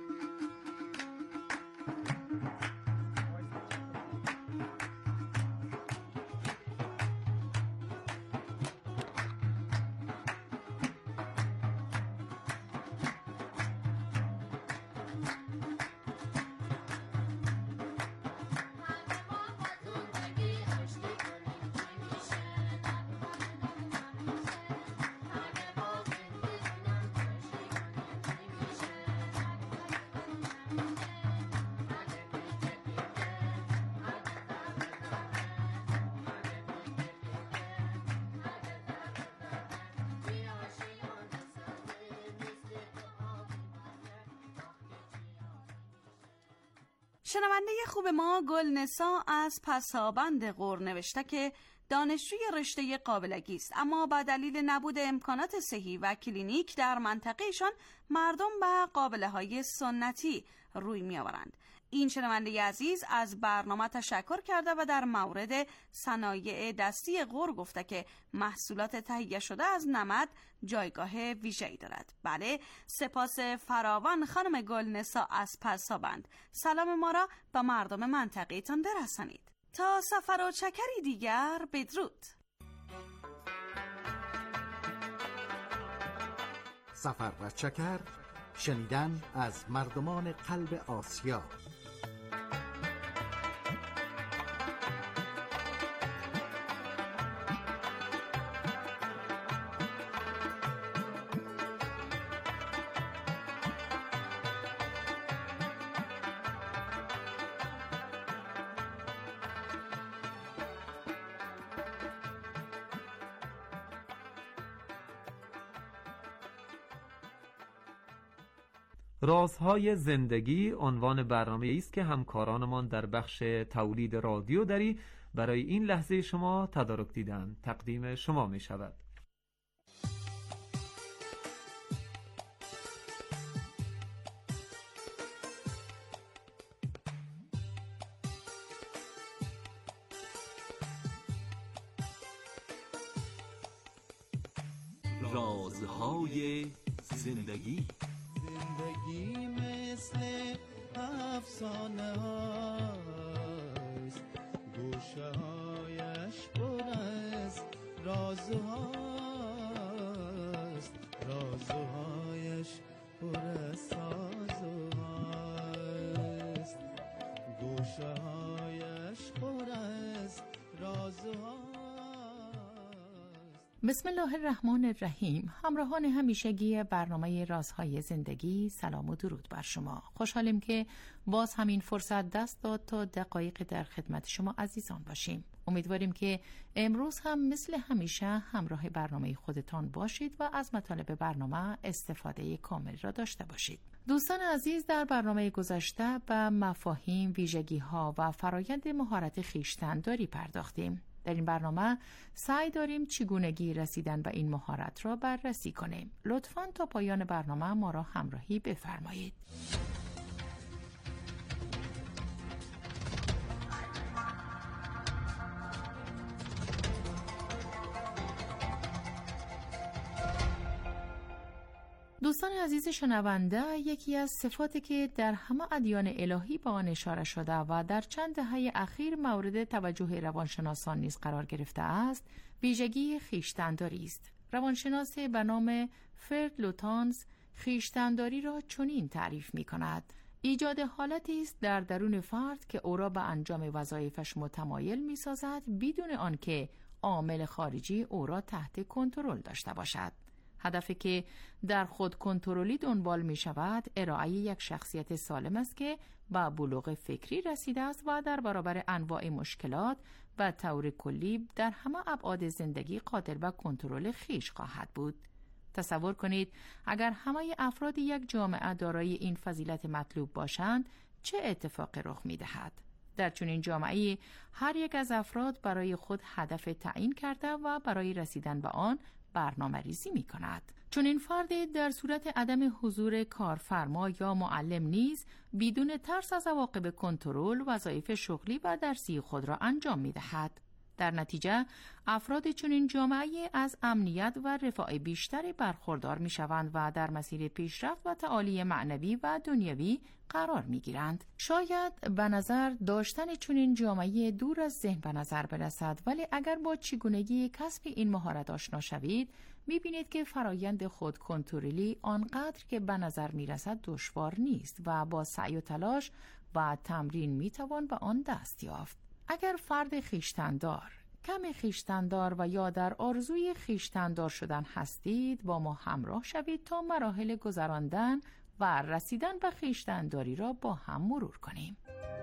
شنونده خوب ما گلنسا از پسابند غور نوشته که دانشجوی رشته قابلگی است، اما با دلیل نبود امکانات صحی و کلینیک در منطقهشان مردم به قابله های سنتی روی می آورند. این شنونده عزیز از برنامه تشکر کرده و در مورد صنایع دستی غور گفته که محصولات تهیه شده از نمد جایگاه ویژه‌ای دارد. بله، سپاس فراوان خانم گلنسا از پسابند. سلام ما را به مردم منطقه تان برسانید. تا سفر و چکری دیگر، بدرود.
سفر و چکر، شنیدن از مردمان قلب آسیا.
رازهای زندگی عنوان برنامه است که همکارانمان در بخش تولید رادیو دری برای این لحظه شما تدارک دیدن تقدیم شما می شود.
رازهای زندگی.
زندگی مثل افسانه هاست، گوشه هایش پر از رازهاست، رازهایش پر از سازهاست، گوشه هایش پر از رازهاست.
بسم الله الرحمن الرحیم. همراهان همیشگی برنامه رازهای زندگی، سلام و درود بر شما. خوشحالیم که باز همین فرصت دست داد تا دقایق در خدمت شما عزیزان باشیم. امیدواریم که امروز هم مثل همیشه همراه برنامه خودتان باشید و از مطالب برنامه استفاده کامل را داشته باشید. دوستان عزیز، در برنامه گذشته به مفاهیم، ویژگی‌ها و فرایند مهارت خویشتن‌داری پرداختیم. در این برنامه سعی داریم چگونگی رسیدن به این مهارت را بررسی کنیم. لطفاً تا پایان برنامه ما را همراهی بفرمایید. دوستان عزیز شنونده، یکی از صفاتی که در همه ادیان الهی به آن اشاره شده و در چند دهه اخیر مورد توجه روانشناسان نیز قرار گرفته است، ویژگی خویشتن‌داری است. روانشناس به نام فرد لوتانز خویشتن‌داری را چنین تعریف می‌کند: ایجاد حالتی است در درون فرد که او را به انجام وظایفش متمایل می‌سازد بدون آنکه عامل خارجی او را تحت کنترل داشته باشد. هدفی که در خود کنترلی دنبال می شود ارائه یک شخصیت سالم است که با بلوغ فکری رسیده است و در برابر انواع مشکلات و طور کلی در همه ابعاد زندگی قادر به کنترل خویش خواهد بود. تصور کنید اگر همه افراد یک جامعه دارای این فضیلت مطلوب باشند چه اتفاقی رخ می دهد؟ در چنین جامعه‌ای هر یک از افراد برای خود هدف تعیین کرده و برای رسیدن به آن برنامه ریزی می کند. چون این فرد در صورت عدم حضور کارفرما یا معلم نیز بدون ترس از عواقب کنترل وظایف شغلی و درسی خود را انجام می دهد. در نتیجه افراد چنین جامعه از امنیت و رفاه بیشتری برخوردار می شوند و در مسیر پیشرفت و تعالی معنوی و دنیوی قرار می گیرند. شاید به نظر داشتن چنین جامعه دور از ذهن به نظر برسد، ولی اگر با چگونگی کسب این مهارت آشنا شوید می بینید که فرایند خود کنترلی آنقدر که به نظر می رسد دشوار نیست و با سعی و تلاش و تمرین می توان به آن دست یافت. اگر فرد خویشتن‌دار، کم خویشتن‌دار و یا در آرزوی خویشتن‌دار شدن هستید، با ما همراه شوید تا مراحل گذراندن و رسیدن به خویشتن‌داری را با هم مرور کنیم.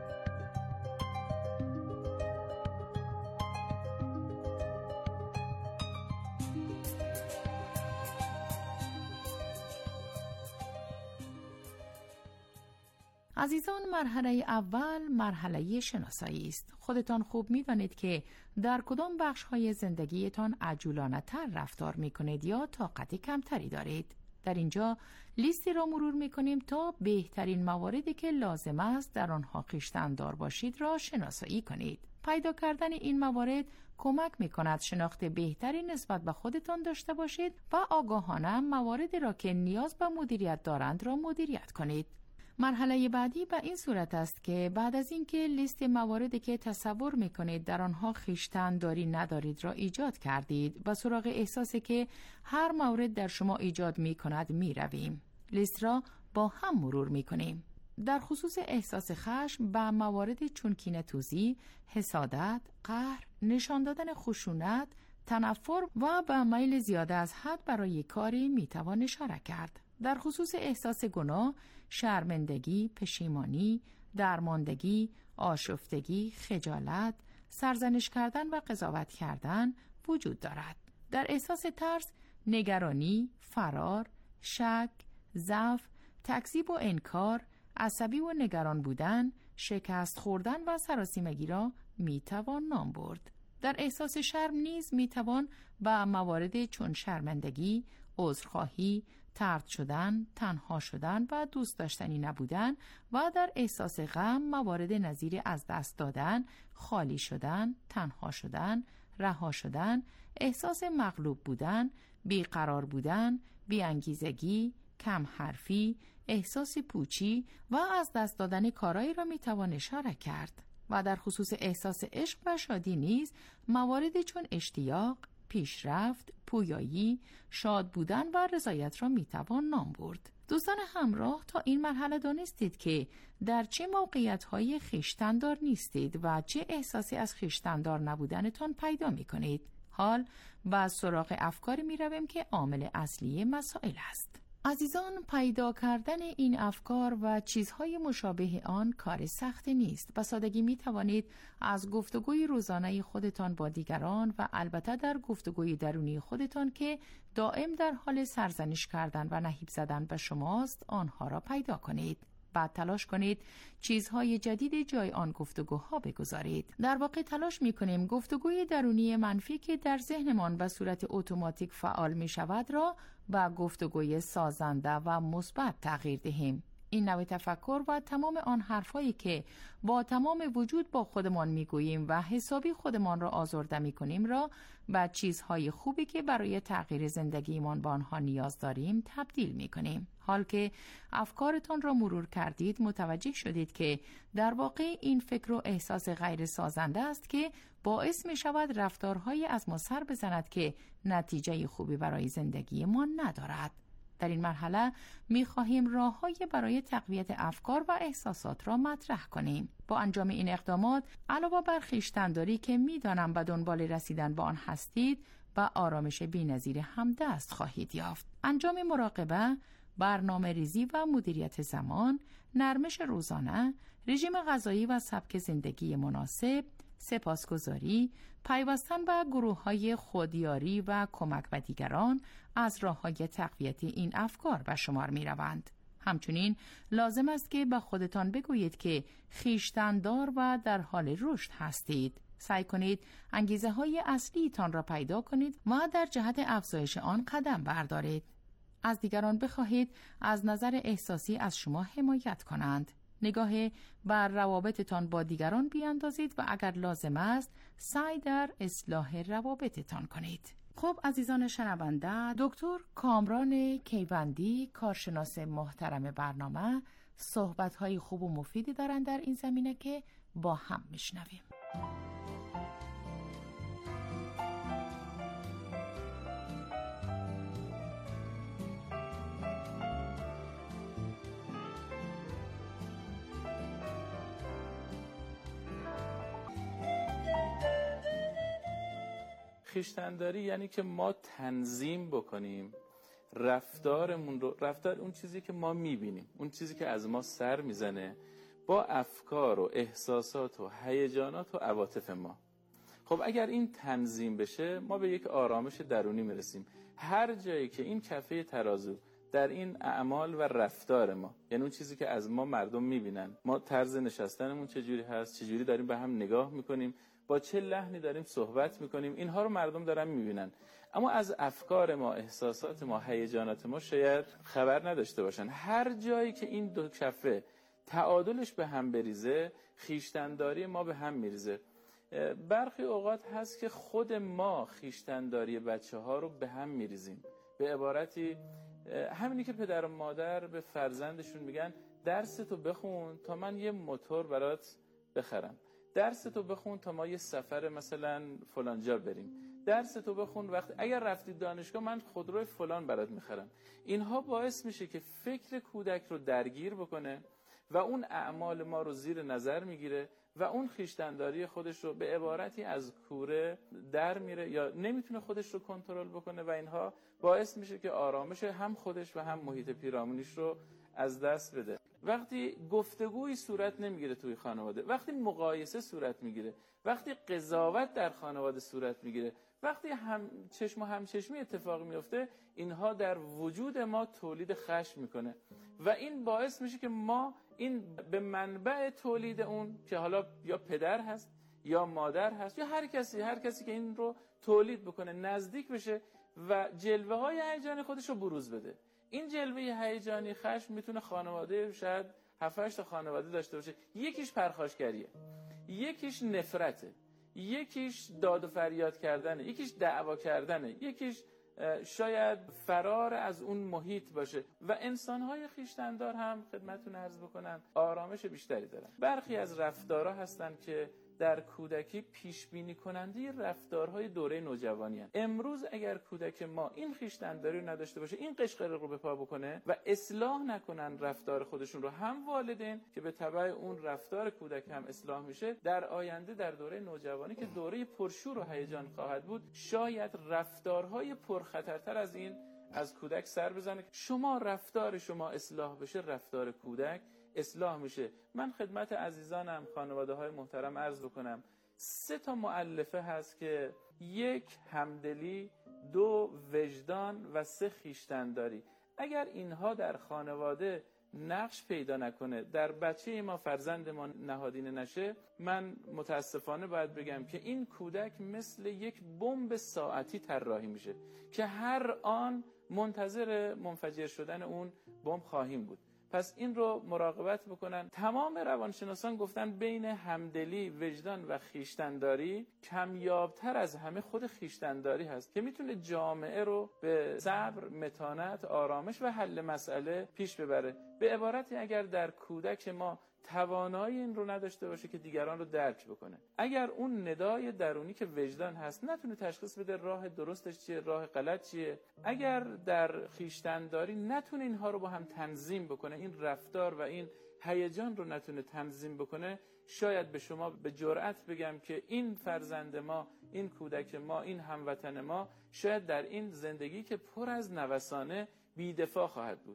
عزیزان، مرحله اول مرحله شناسایی است. خودتان خوب می‌دانید که در کدام بخش‌های زندگیتان عجولانه‌تر رفتار می‌کنید یا طاقت کمتری دارید. در اینجا لیستی را مرور می‌کنیم تا بهترین مواردی که لازم است در آنها خویشتن‌دار باشید را شناسایی کنید. پیدا کردن این موارد کمک می‌کند شناخت بهتری نسبت به خودتان داشته باشید و آگاهانه مواردی را که نیاز به مدیریت دارند را مدیریت کنید. مرحله بعدی به این صورت است که بعد از اینکه لیست مواردی که تصور میکنید در آنها خویشتن‌داری ندارید را ایجاد کردید و سراغ احساسی که هر مورد در شما ایجاد میکند میرویم. لیست را با هم مرور میکنیم. در خصوص احساس خشم به موارد چون کینه‌توزی، حسادت، قهر، نشان دادن خشونت، تنفر و به میل زیاده از حد برای کاری میتوان اشاره کرد. در خصوص احساس گناه، شرمندگی، پشیمانی، درماندگی، آشفتگی، خجالت، سرزنش کردن و قضاوت کردن وجود دارد. در احساس ترس، نگرانی، فرار، شک، ضعف، تکذیب و انکار، عصبی و نگران بودن، شکست خوردن و سراسیمگی را میتوان نام برد. در احساس شرم نیز میتوان به موارد چون شرمندگی، عذرخواهی، طرد شدن، تنها شدن و دوست داشتنی نبودن و در احساس غم موارد نظیر از دست دادن، خالی شدن، تنها شدن، رها شدن، احساس مغلوب بودن، بیقرار بودن، بی‌انگیزگی، کم حرفی، احساس پوچی و از دست دادن کارایی را میتوان اشاره کرد. و در خصوص احساس عشق و شادی نیز مواردی چون اشتیاق، پیشرفت، پویایی، شاد بودن و رضایت را میتوان نام برد. دوستان همراه، تا این مرحله دانستید که در چه موقعیت‌های خویشتن‌دار نیستید و چه احساسی از خویشتن‌دار نبودنتان پیدا می‌کنید. حال و سراغ افکاری می‌رویم که عامل اصلی مسائل است. عزیزان، پیدا کردن این افکار و چیزهای مشابه آن کار سختی نیست. به سادگی می توانید از گفتگوی روزانه خودتان با دیگران و البته در گفتگوی درونی خودتان که دائم در حال سرزنش کردن و نهیب زدن به شماست آنها را پیدا کنید. بعد تلاش کنید چیزهای جدید جای آن گفتگوها بگذارید. در واقع تلاش می کنیم گفتگوی درونی منفی که در ذهنمان به صورت اتوماتیک فعال می شود را با گفتگوی سازنده و مثبت تغییر دهیم. این نوع تفکر و تمام آن حرفایی که با تمام وجود با خودمان میگوییم و حسابی خودمان را آزرده میکنیم را به چیزهای خوبی که برای تغییر زندگیمان با آنها نیاز داریم تبدیل میکنیم. حال که افکارتان را مرور کردید متوجه شدید که در واقع این فکر و احساس غیر سازنده است که باعث می شود رفتارهایی از ما سر بزند که نتیجه خوبی برای زندگی ما ندارد. در این مرحله می خواهیم راه‌هایی برای تقویت افکار و احساسات را مطرح کنیم. با انجام این اقدامات علاوه بر خویشتن‌داری که می دانم به دنبال رسیدن به آن هستید و آرامش بی‌نظیر هم دست خواهید یافت. انجام مراقبه، برنامه ریزی و مدیریت زمان، نرمش روزانه، رژیم غذایی و سبک زندگی مناسب، سپاسگزاری، پیوستن به گروه‌های خودیاری و کمک به دیگران از راه‌های تقویت این افکار به شمار می‌روند. همچنین لازم است که به خودتان بگویید که خویشتن‌دار و در حال رشد هستید. سعی کنید انگیزه‌های اصلی‌تان را پیدا کنید و در جهت افزایش آن قدم بردارید. از دیگران بخواهید از نظر احساسی از شما حمایت کنند. نگاه بر روابطتان با دیگران بیاندازید و اگر لازم است سعی در اصلاح روابطتان کنید. خب عزیزان شنونده، دکتر کامران کیوندی، کارشناس محترم برنامه، صحبت‌های خوب و مفیدی دارند در این زمینه که با هم میشنویم.
خویشتن‌داری یعنی که ما تنظیم بکنیم رفتارمون رو، رفتار اون چیزی که ما میبینیم، اون چیزی که از ما سر میزنه با افکار و احساسات و هیجانات و عواطف ما. خب اگر این تنظیم بشه ما به یک آرامش درونی میرسیم. هر جایی که این کفه ترازو در این اعمال و رفتار ما، یعنی اون چیزی که از ما مردم میبینن، ما طرز نشستنمون چجوری هست، چجوری داریم به هم نگاه میکنیم، با چه لحنی داریم صحبت میکنیم، اینها رو مردم دارن میبینن، اما از افکار ما، احساسات ما، هیجانات ما شاید خبر نداشته باشن. هر جایی که این دو کفه تعادلش به هم بریزه، خویشتن‌داری ما به هم میریزه. برخی اوقات هست که خود ما خویشتن‌داری بچه‌ها رو به هم میریزیم. به عبارتی همینی که پدر و مادر به فرزندشون میگن درس تو بخون تا من یه موتور برات بخرم، درس تو بخون تا ما یه سفر مثلا فلان جا بریم، درس تو بخون وقت اگر رفتی دانشگاه من خودروی فلان برات میخرم. اینها باعث میشه که فکر کودک رو درگیر بکنه و اون اعمال ما رو زیر نظر میگیره و اون خویشتن‌داری خودش رو به عبارتی از کوره در میره یا نمیتونه خودش رو کنترل بکنه و اینها باعث میشه که آرامش هم خودش و هم محیط پیرامونیش رو از دست بده. وقتی گفتگوی صورت نمیگیره توی خانواده، وقتی مقایسه صورت میگیره، وقتی قضاوت در خانواده صورت میگیره، وقتی هم چشم و همچشمی اتفاق میفته، اینها در وجود ما تولید خشم میکنه و این باعث میشه که ما این به منبع تولید اون که حالا یا پدر هست یا مادر هست یا هر کسی هر کسی که این رو تولید بکنه نزدیک بشه و جلوه های هیجانی خودش رو بروز بده. این جلوه هیجانی خشم میتونه خانواده شاید هفت هشت تا خانواده داشته باشه. یکیش پرخاشگریه، یکیش نفرته، یکیش داد و فریاد کردنه، یکیش دعوا کردنه، یکیش شاید فرار از اون محیط باشه و انسان‌های خویشتن‌دار هم خدمتتون عرض بکنم آرامش بیشتری دارن. برخی از رفتارها هستن که در کودکی پیش بینی کننده رفتارهای دوره نوجوانی هستند. امروز اگر کودک ما این خویشتن‌داری رو نداشته باشه، این قشقرق رو به پا بکنه و اصلاح نکنن رفتار خودشون رو، هم والدین که به تبع اون رفتار کودک هم اصلاح میشه، در آینده در دوره نوجوانی که دوره پرشور و هیجان خواهد بود، شاید رفتارهای پرخطرتر از این از کودک سر بزنه. شما رفتار شما اصلاح بشه، رفتار کودک اصلاح میشه. من خدمت عزیزانم، خانواده های محترم عرض بکنم سه تا مؤلفه هست که یک همدلی، دو وجدان و سه خویشتن‌داری. اگر اینها در خانواده نقش پیدا نکنه، در بچه ما فرزند ما نهادینه نشه، من متاسفانه باید بگم که این کودک مثل یک بمب ساعتی طراحی میشه که هر آن منتظر منفجر شدن اون بمب خواهیم بود. پس این رو مراقبت بکنن. تمام روانشناسان گفتن بین همدلی، وجدان و خویشتن‌داری کمیابتر از همه خود خویشتن‌داری هست که میتونه جامعه رو به صبر، متانت، آرامش و حل مسئله پیش ببره. به عبارتی اگر در کودک ما توانایی این رو نداشته باشه که دیگران رو درک بکنه، اگر اون ندای درونی که وجدان هست نتونه تشخیص بده راه درستش چیه، راه غلط چیه، اگر در خویشتن‌داری نتونه اینها رو با هم تنظیم بکنه، این رفتار و این هیجان رو نتونه تنظیم بکنه، شاید به شما به جرئت بگم که این فرزند ما، این کودک ما، این هموطن ما شاید در این زندگی که پر از نوسانه بی‌دفاع خواهد بود.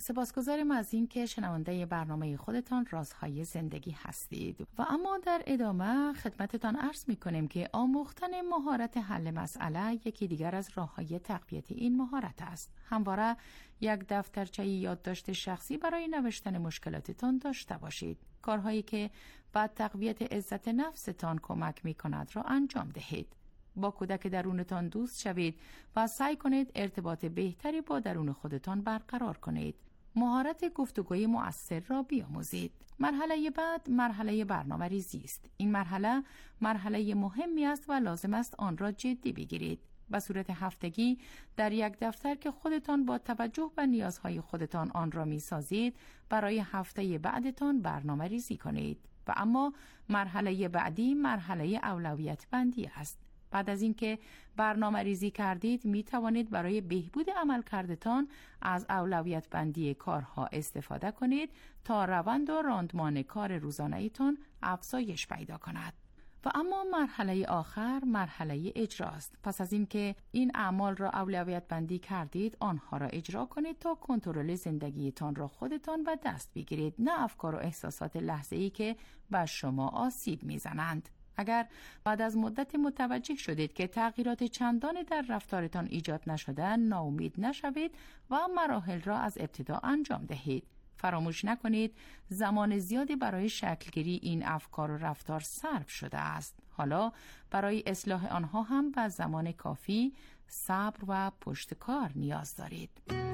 سپاسگزاریم از این که شنونده برنامه خودتان رازهای زندگی هستید و اما در ادامه خدمتتان عرض می کنیم که آموختن مهارت حل مسئله یکی دیگر از راههای تقویت این مهارت است. همواره یک دفترچه یادداشت شخصی برای نوشتن مشکلاتتان داشته باشید. کارهایی که با تقویت عزت نفستان کمک می کند را انجام دهید. با کودک درونتان دوست شوید و سعی کنید ارتباط بهتری با درون خودتان برقرار کنید. مهارت گفتگوی مؤثر را بیاموزید. مرحله بعد مرحله برنامه ریزی است. این مرحله مرحله مهمی است و لازم است آن را جدی بگیرید. به صورت هفتگی در یک دفتر که خودتان با توجه به نیازهای خودتان آن را می سازید، برای هفته بعدتان برنامه ریزی کنید. و اما مرحله بعدی مرحله اولویت بندی است. بعد از اینکه برنامه ریزی کردید می توانید برای بهبود عملکردتان از اولویت بندی کارها استفاده کنید تا روند و راندمان کار روزانه ایتان افزایش پیدا کند. و اما مرحله آخر مرحله اجراست. پس از اینکه این اعمال را اولویت بندی کردید، آنها را اجرا کنید تا کنترل زندگیتان را خودتان به دست بگیرید، نه افکار و احساسات لحظه‌ای که به شما آسیب میزنند. اگر بعد از مدت متوجه شدید که تغییرات چندانی در رفتارتان ایجاد نشده، ناامید نشوید و مراحل را از ابتدا انجام دهید. فراموش نکنید زمان زیادی برای شکلگیری این افکار و رفتار صرف شده است. حالا برای اصلاح آنها هم به زمان کافی، صبر و پشتکار نیاز دارید.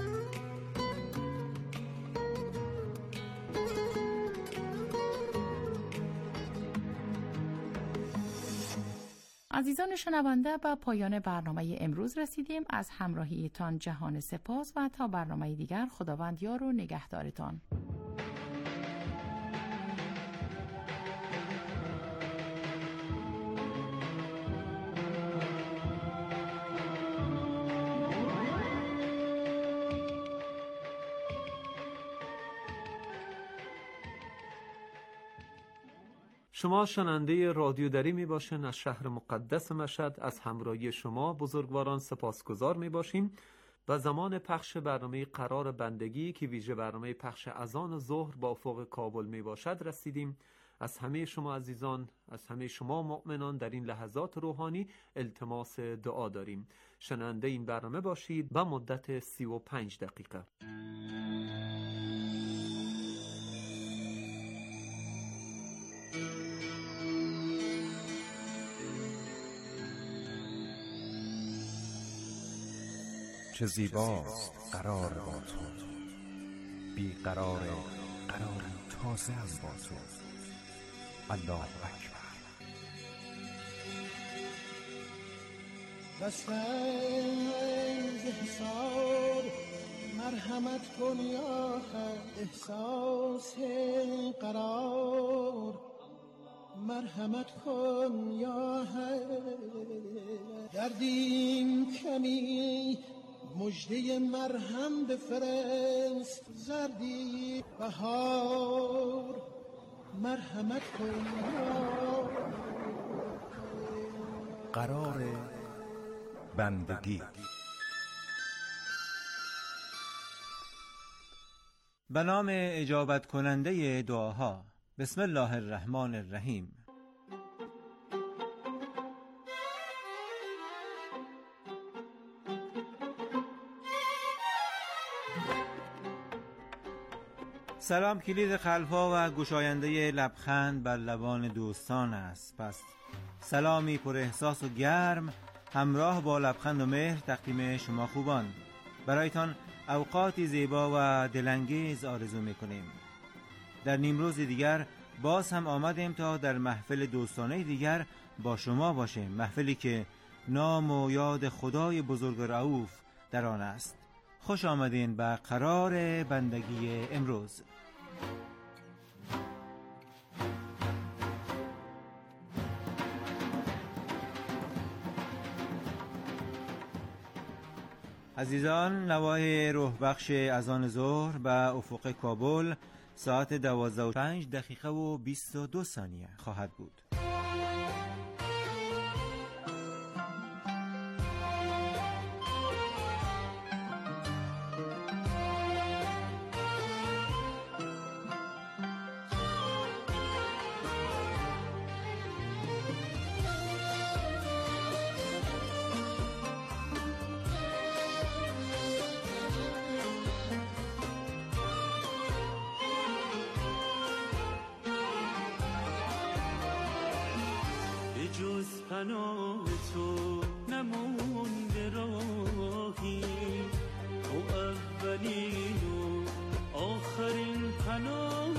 عزیزان شنونده، به پایان برنامه امروز رسیدیم. از همراهیتان جهان سپاس و تا برنامه دیگر خداوند یار و نگهدارتان.
شما شنونده رادیو دری می باشین. از شهر مقدس مشهد از همراهی شما بزرگواران سپاسگزار می باشیم. و زمان پخش برنامه قرار بندگی که ویژه برنامه پخش اذان ظهر با افق کابل می باشد رسیدیم. از همه شما عزیزان، از همه شما مؤمنان در این لحظات روحانی التماس دعا داریم. شنونده این برنامه باشید به مدت سی و پنج دقیقه.
چه زیباست قرار با تو، بی قرار قراری تازه هم با تو. الله اکبر.
بسیز حساب مرحمت کن یا خیر، احساس قرار مرحمت کن یا خیر. دردیم کمی مجده مرهم بفرست، زردی بهار مرحمت کن.
قرار بندگی.
به نام اجابت کننده دعاها. بسم الله الرحمن الرحیم. سلام کلید قلب‌ها و گشاینده لبخند بر لبان دوستان است. پس سلامی پر احساس و گرم همراه با لبخند و مهر تقدیم شما خوبان. برایتان اوقاتی زیبا و دلانگیز آرزو می‌کنیم. در نیمروز دیگر باز هم آمدیم تا در محفل دوستانه دیگر با شما باشیم. محفلی که نام و یاد خدای بزرگ رؤوف در آن است. خوش آمدین به قرار بندگی امروز. عزیزان، نوای روح بخش اذان ظهر به افق کابل ساعت دوازده و پنج دقیقه و بیست و دو ثانیه خواهد بود.
پناه تو نمونده راهی، تو اولین و آخرین پناه